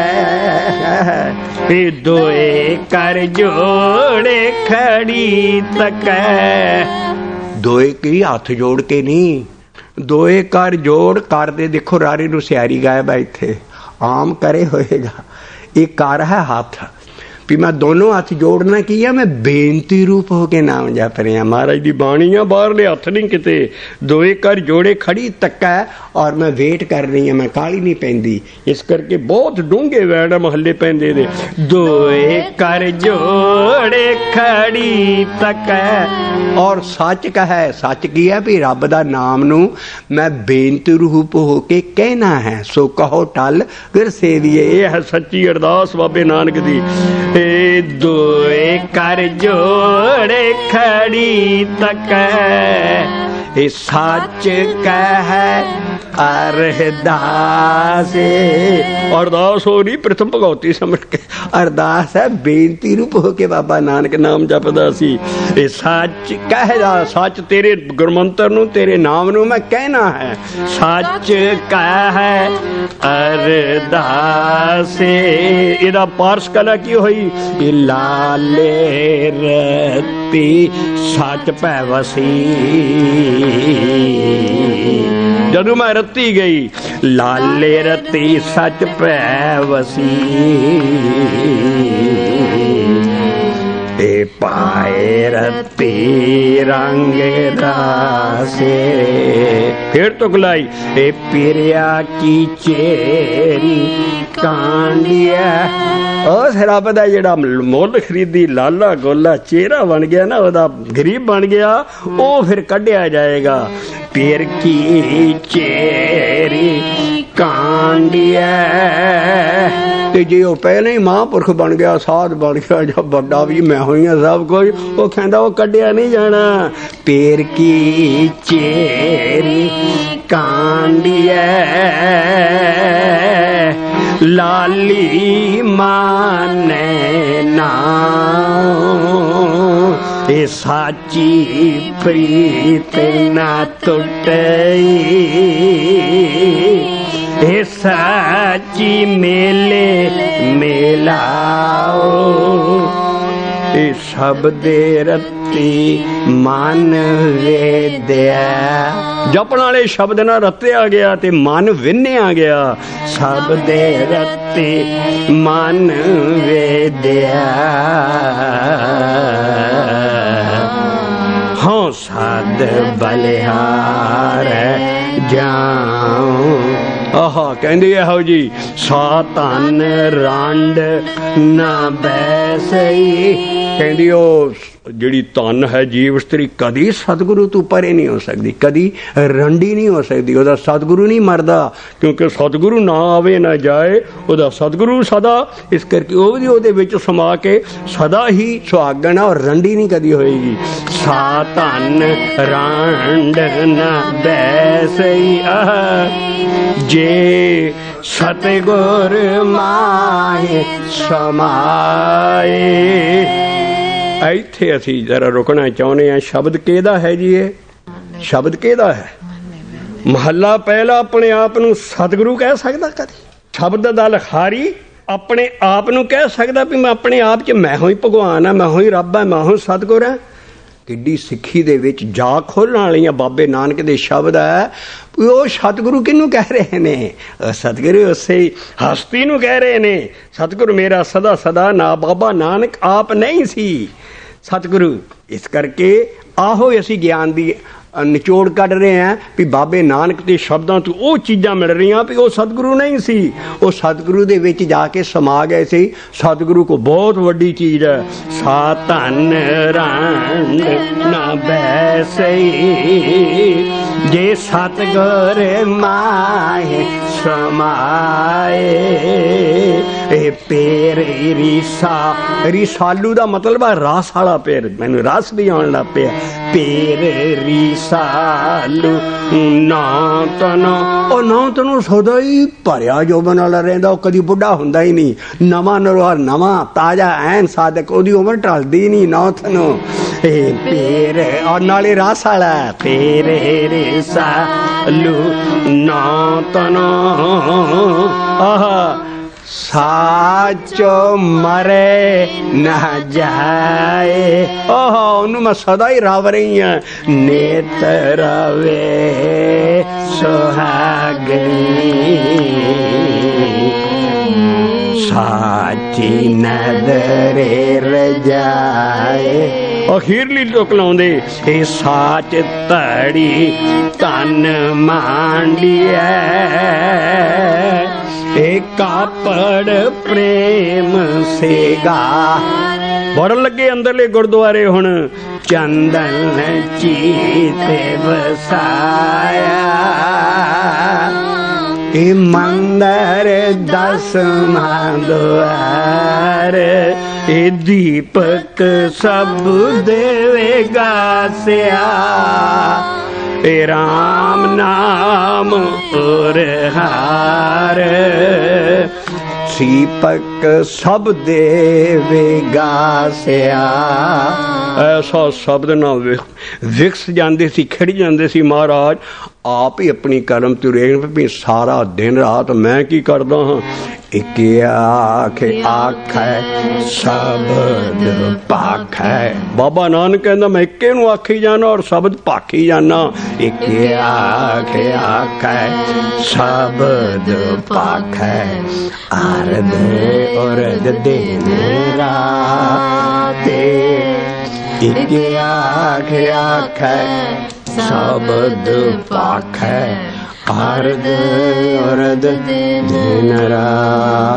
ਇਹ ਦੋਏ ਕਰ ਜੋੜ ਖੜੀ ਤਕੈ। ਦੋਏ ਕੀ ਹੱਥ ਜੋੜ ਕੇ ਨਹੀਂ, ਦੋਏ ਕਰ ਜੋੜ ਕਰਦੇ। ਦੇਖੋ ਰਾਰੀ ਨੂੰ ਸਿਆਰੀ ਗਾਇਬ ਹੈ ਇੱਥੇ, ਆਮ ਕਰੇ ਹੋਏਗਾ। ਇਹ ਕਰ ਹੈ ਹੱਥ ਵੀ ਮੈਂ ਦੋਨੋਂ ਹੱਥ ਜੋੜਨਾ ਕੀ ਆ, ਮੈਂ ਬੇਨਤੀ ਰੂਪ ਹੋ ਕੇ ਨਾਮ ਜਪ ਰਿਹਾ। ਮਹਾਰਾਜ ਦੀ ਬਾਣੀ ਆ, ਬਾਹਰਲੇ ਹੱਥ ਨਹੀਂ ਕਿਤੇ। ਦੋਏ ਕਰ ਜੋੜੇ ਖੜੀ ਤੱਕਾ ਔਰ ਮੈਂ ਵੇਟ ਕਰ ਰਹੀ ਹਾਂ, ਮੈਂ ਕਾਹਲੀ ਨਹੀਂ ਪੈਂਦੀ। ਇਸ ਕਰਕੇ ਬਹੁਤ ਡੂੰਘੇ ਵੈਣ ਮਹੱਲੇ ਪੈਂਦੇ ਨੇ। ਦੋਏ ਕਰ ਜੋੜੇ ਖੜੀ ਤੱਕਾ ਔਰ ਸੱਚ ਕਹੈ। ਸੱਚ ਕੀ ਹੈ ਵੀ ਰੱਬ ਦਾ ਨਾਮ ਨੂੰ ਮੈਂ ਬੇਨਤੀ ਰੂਪ ਹੋ ਕੇ ਕਹਿਣਾ ਹੈ। ਸੋ ਕਹੋ ਟਲ ਫਿਰ ਸੇਵੀਏ, ਇਹ ਹੈ ਸੱਚੀ ਅਰਦਾਸ ਬਾਬੇ ਨਾਨਕ ਦੀ। ਦੋਏ ਕਰ ਜੋੜੇ ਖੜੀ ਤਕੈ, ਇਹ ਸੱਚ ਕਹਿ ਅਰਦਾਸ। ਅਰਦਾਸ ਹੋ ਰਹੀ ਪ੍ਰਥਮ ਭਗਉਤੀ ਸਮਝ ਕੇ, ਅਰਦਾਸ ਹੈ ਬੇਨਤੀ ਰੂਪ ਹੋ ਕੇ ਬਾਬਾ ਨਾਨਕ ਨਾਮ ਜਪਦਾ ਸੀ। ਇਹ ਸੱਚ ਕਹਿਦਾ, ਸੱਚ ਤੇਰੇ ਗੁਰਮੰਤਰ ਨੂੰ ਤੇਰੇ ਨਾਮ ਨੂੰ ਮੈਂ ਕਹਿਣਾ ਹੈ। ਸੱਚ ਕਹਿ ਅਰਦਾਸ। ਇਹਦਾ ਪਾਰਸ ਕਲਾ ਕੀ ਹੋਈ? ਲਾਲੇ ਰਤੀ ਸੱਚ ਭੈ ਵਸੀ। ਜਦੋਂ ਮੈਂ ਰਤੀ ਗਈ, ਲਾਲੇ ਰਤੀ ਸੱਚ ਭੈ ਵਸੀ। ਤੇ ਪਾਏ ਰਤੀ ਰੰਗ ਰਾਸੇ। ਫਿਰ ਤੁਕਲਾਈ ਇਹ ਪਿਰਿਆ ਕੀ ਚੇਰੀ ਕਾਂਡੀਆ। ਉਸ ਰੱਬ ਦਾ ਜਿਹੜਾ ਮੁੱਲ ਖਰੀਦੀ ਲਾਲਾ ਗੋਲਾ ਚਿਹਰਾ ਬਣ ਗਿਆ ਨਾ, ਉਹਦਾ ਗਰੀਬ ਬਣ ਗਿਆ, ਉਹ ਫਿਰ ਕੱਢਿਆ ਜਾਏਗਾ। ਪਿਰ ਕੀ ਚੇਰੀ ਕਾਂਡੀਆ ਤੇ ਜੇ ਉਹ ਪਹਿਲਾਂ ਹੀ ਮਹਾਂਪੁਰਖ ਬਣ ਗਿਆ, ਸਾਧ ਬਣ ਗਿਆ ਜਾਂ ਵੱਡਾ ਵੀ ਮੈਂ ਹੋਈ ਹਾਂ ਸਭ ਕੁਝ, ਉਹ ਕਹਿੰਦਾ ਉਹ ਕੱਢਿਆ ਨਹੀਂ ਜਾਣਾ। ਪੇਰ ਕੀ ਚੇਰੀ ਕਾਂਡੀਐ ਲਾਲੀ ਮਾਨੇ ਨਾ, ਇਹ ਸਾਚੀ ਪ੍ਰੀਤ ਨਾ ਟੁੱਟਈ, ਇਹ ਸਾਚੀ ਮੇਲੇ ਮੇਲਾਓ, ਇਹ ਸਭ ਦੇ ਰੱਤੀ ਮਨ ਵੇਦਿਆ। ਜਪਣ ਵਾਲੇ ਸ਼ਬਦ ਨਾਲ ਰਤਿਆ ਗਿਆ ਤੇ ਮਨ ਵਿੰਨਿਆ ਗਿਆ। ਸਭ ਦੇ ਰੱਤੀ ਮਨ ਵੇਦਿਆ, ਹਾਂ ਸਾਧ ਬਲਿਹਾਰ ਜਾਉ। ਆਹਾ ਕਹਿੰਦੇ ਇਹੋ ਜੀ ਸਾ ਧਨ ਰੰਡ ਨਾ ਬੈਸਈ। ਕਹਿੰਦੀ ਉਹ ਜਿਹੜੀ ਧਨ ਹੈ ਜੀਵ ਇਸਤਰੀ ਕਦੀ ਸਤਿਗੁਰੂ ਤੋਂ ਪਰੇ ਨਹੀਂ ਹੋ ਸਕਦੀ, ਕਦੀ ਰੰਡੀ ਨਹੀਂ ਹੋ ਸਕਦੀ। ਉਹਦਾ ਸਤਿਗੁਰੂ ਨਹੀਂ ਮਰਦਾ, ਕਿਉਂਕਿ ਸਤਿਗੁਰੂ ਨਾ ਆਵੇ ਨਾ ਜਾਏ, ਉਹਦਾ ਸਤਿਗੁਰੂ ਸਦਾ। ਇਸ ਕਰਕੇ ਉਹ ਵੀ ਉਹਦੇ ਵਿੱਚ ਸਮਾ ਕੇ ਸਦਾ ਹੀ ਸੁਹਾਗਣ ਔਰ ਰੰਡੀ ਨਹੀਂ ਕਦੀ ਹੋਏਗੀ। ਸਾ ਧਨ ਰੰਡ ਨਾ ਬੈਸਈ ਜੇ ਸਤਿਗੁਰ ਮਾਹੇ ਸਮਾਏ। ਇੱਥੇ ਅਸੀਂ ਜ਼ਰਾ ਰੁਕਣਾ ਚਾਹੁੰਦੇ ਹਾਂ। ਸ਼ਬਦ ਕਿਹਦਾ ਹੈ ਜੀ? ਇਹ ਸ਼ਬਦ ਕਿਹਦਾ ਹੈ? ਮਹੱਲਾ ਪਹਿਲਾ ਆਪਣੇ ਆਪ ਨੂੰ ਸਤਿਗੁਰੂ ਕਹਿ ਸਕਦਾ ਕਦੇ? ਸ਼ਬਦ ਦਾ ਲਖਾਰੀ ਆਪਣੇ ਆਪ ਨੂੰ ਕਹਿ ਸਕਦਾ ਵੀ ਮੈਂ ਆਪਣੇ ਆਪ 'ਚ ਮੈਂ ਹੋਈ ਭਗਵਾਨ ਹਾਂ, ਮੈਂ ਹੋਈ ਰੱਬ ਹਾਂ, ਮੈਂ ਹੋਈ ਸਤਿਗੁਰ ਹਾਂ? ਕਿੱਡੀ ਸਿੱਖੀ ਦੇ ਵਿੱਚ ਜਾ ਖੋਲ੍ਹਣ ਵਾਲੀਆਂ ਬਾਬੇ ਨਾਨਕ ਦੇ ਸ਼ਬਦ ਹੈ। ਉਹ ਸਤਿਗੁਰੂ ਕਿਹਨੂੰ ਕਹਿ ਰਹੇ ਨੇ? ਸਤਿਗੁਰੂ ਉਸੇ ਹਸਤੀ ਨੂੰ ਕਹਿ ਰਹੇ ਨੇ। ਸਤਿਗੁਰੂ ਮੇਰਾ ਸਦਾ ਸਦਾ ਨਾ ਬਾਬਾ ਨਾਨਕ ਆਪ ਨਹੀਂ ਸੀ ਸਤਿਗੁਰੂ। ਇਸ ਕਰਕੇ ਆਹੋ ਅਸੀਂ ਗਿਆਨ ਦੀ ਨਿਚੋੜ ਕੱਢ ਰਹੇ ਹਾਂ ਵੀ ਬਾਬੇ ਨਾਨਕ ਦੇ ਸ਼ਬਦਾਂ ਤੋਂ ਉਹ ਚੀਜ਼ਾਂ ਮਿਲ ਰਹੀਆਂ ਵੀ ਉਹ ਸਤਿਗੁਰੂ ਨਹੀਂ ਸੀ, ਉਹ ਸਤਿਗੁਰੂ ਦੇ ਵਿੱਚ ਜਾ ਕੇ ਸਮਾ ਗਏ ਸੀ। ਸਤਿਗੁਰੂ ਕੋ ਬਹੁਤ ਵੱਡੀ ਚੀਜ਼ ਹੈ। ਸਾ ਧਨ ਰੰਗ ਨਾ ਬੈਸਈ ਜੇ ਸਤਿਗੁਰ ਮਾਹੇ ਸਮਾਏ। ਇਹ ਪੇਰ ਰੀਸਾ, ਰੀਸਾਲੂ ਦਾ ਮਤਲਬ ਹੈ ਰਸ ਵਾਲਾ ਪੇਰ। ਮੈਨੂੰ ਰਸ ਵੀ ਆਉਣ ਲੱਗ ਪਿਆ। ਪੇਰ ਰੀਸਾਲੂ ਨਾ ਤਨੋ, ਉਹ ਨਾ ਤਨੋ ਸਦਾ ਹੀ ਭਰਿਆ ਜੋਬਨ ਵਾਲਾ ਰਹਿੰਦਾ, ਉਹ ਕਦੀ ਬੁੱਢਾ ਹੁੰਦਾ ਹੀ ਨਹੀਂ। ਨਵਾਂ ਨਰਵਾਰ ਨਵਾਂ ਤਾਜ਼ਾ ਐਨ ਸਾਦਕ, ਉਹਦੀ ਉਮਰ ਢਲਦੀ ਨਹੀਂ। ਨਾ ਤਨੋ ਇਹ ਪੇਰ ਔਰ ਨਾਲੇ ਰਸ ਵਾਲਾ। ਪੇਰ ਰੀਸਾਲੂ ਨਾ ਤਨੋ ਆਹ ਸਾਚੋ ਮਰੇ ਨਾ ਜਾਏ। ਓਹ ਉਹਨੂੰ ਮੈਂ ਸਦਾ ਹੀ ਰਵ ਰਹੀ ਹਾਂ। ਨੇਤਰ ਵੇ ਸੁਹਾਗਣੀ ਸਾਚੀ ਨਦਰੇ ਰਜਾਏ। ਅਖੀਰਲੀ ਟੁਕ ਲਾਉਂਦੇ ਇਹ ਸਾਚ ਧੜੀ ਤਨ ਮਾਂਡੀਐ ਇਹ ਕਾਪੜ ਪ੍ਰੇਮ ਸੇਗਾ। ਵੜਨ ਲੱਗੇ ਅੰਦਰਲੇ ਗੁਰਦੁਆਰੇ ਹੁਣ ਚੰਦਨ ਚੀਤੇ ਵਸਾਇਆ। ਇਹ ਮੰਦਰ ਦਸਵਾਂ ਦੁਆਰ ਇਹ ਦੀਪਕ ਸਭ ਦੇਵੇਗਾ ਸਿਆ। ਇਹ ਰਾਮ ਨਾਮ ਔਰ ਹਾਰ ਦੀਪਕ ਸਭ ਦੇਵੇਗਾ ਸਿਆ। ਐਸਾ ਸ਼ਬਦ ਨਾ ਵਿਕਸ ਜਾਂਦੇ ਸੀ, ਖਿੜ ਜਾਂਦੇ ਸੀ ਮਹਾਰਾਜ। ਆਪ ਹੀ ਆਪਣੀ ਕਲਮ ਤੇ ਰੇਖ ਵੀ ਸਾਰਾ ਦਿਨ ਰਾਤ ਮੈਂ ਕੀ ਕਰਦਾ ਹਾਂ। ਇੱਕ ਆਖ ਆਖੈ ਸ਼ਬਦ ਭਾਖੈ। ਬਾਬਾ ਨਾਨਕ ਕਹਿੰਦਾ ਮੈਂ ਇੱਕੇ ਨੂੰ ਆਖੀ ਜਾਣਾ ਔਰ ਸ਼ਬਦ ਭਾਖੀ ਜਾਣਾ। ਇੱਕ ਆਖ ਆਖੈ ਸ਼ਬਦ ਭਾਖੈ ਅਰਧ ਔਰਦ ਦਿਨ ਰਾਤੇ। ਇੱਕ ਆਖ ਆਖੈ ਸ਼ਬਦ ਭਾਖੈ ਅਰਧ ਔਰਦ ਦਿਨ ਰਾਤ।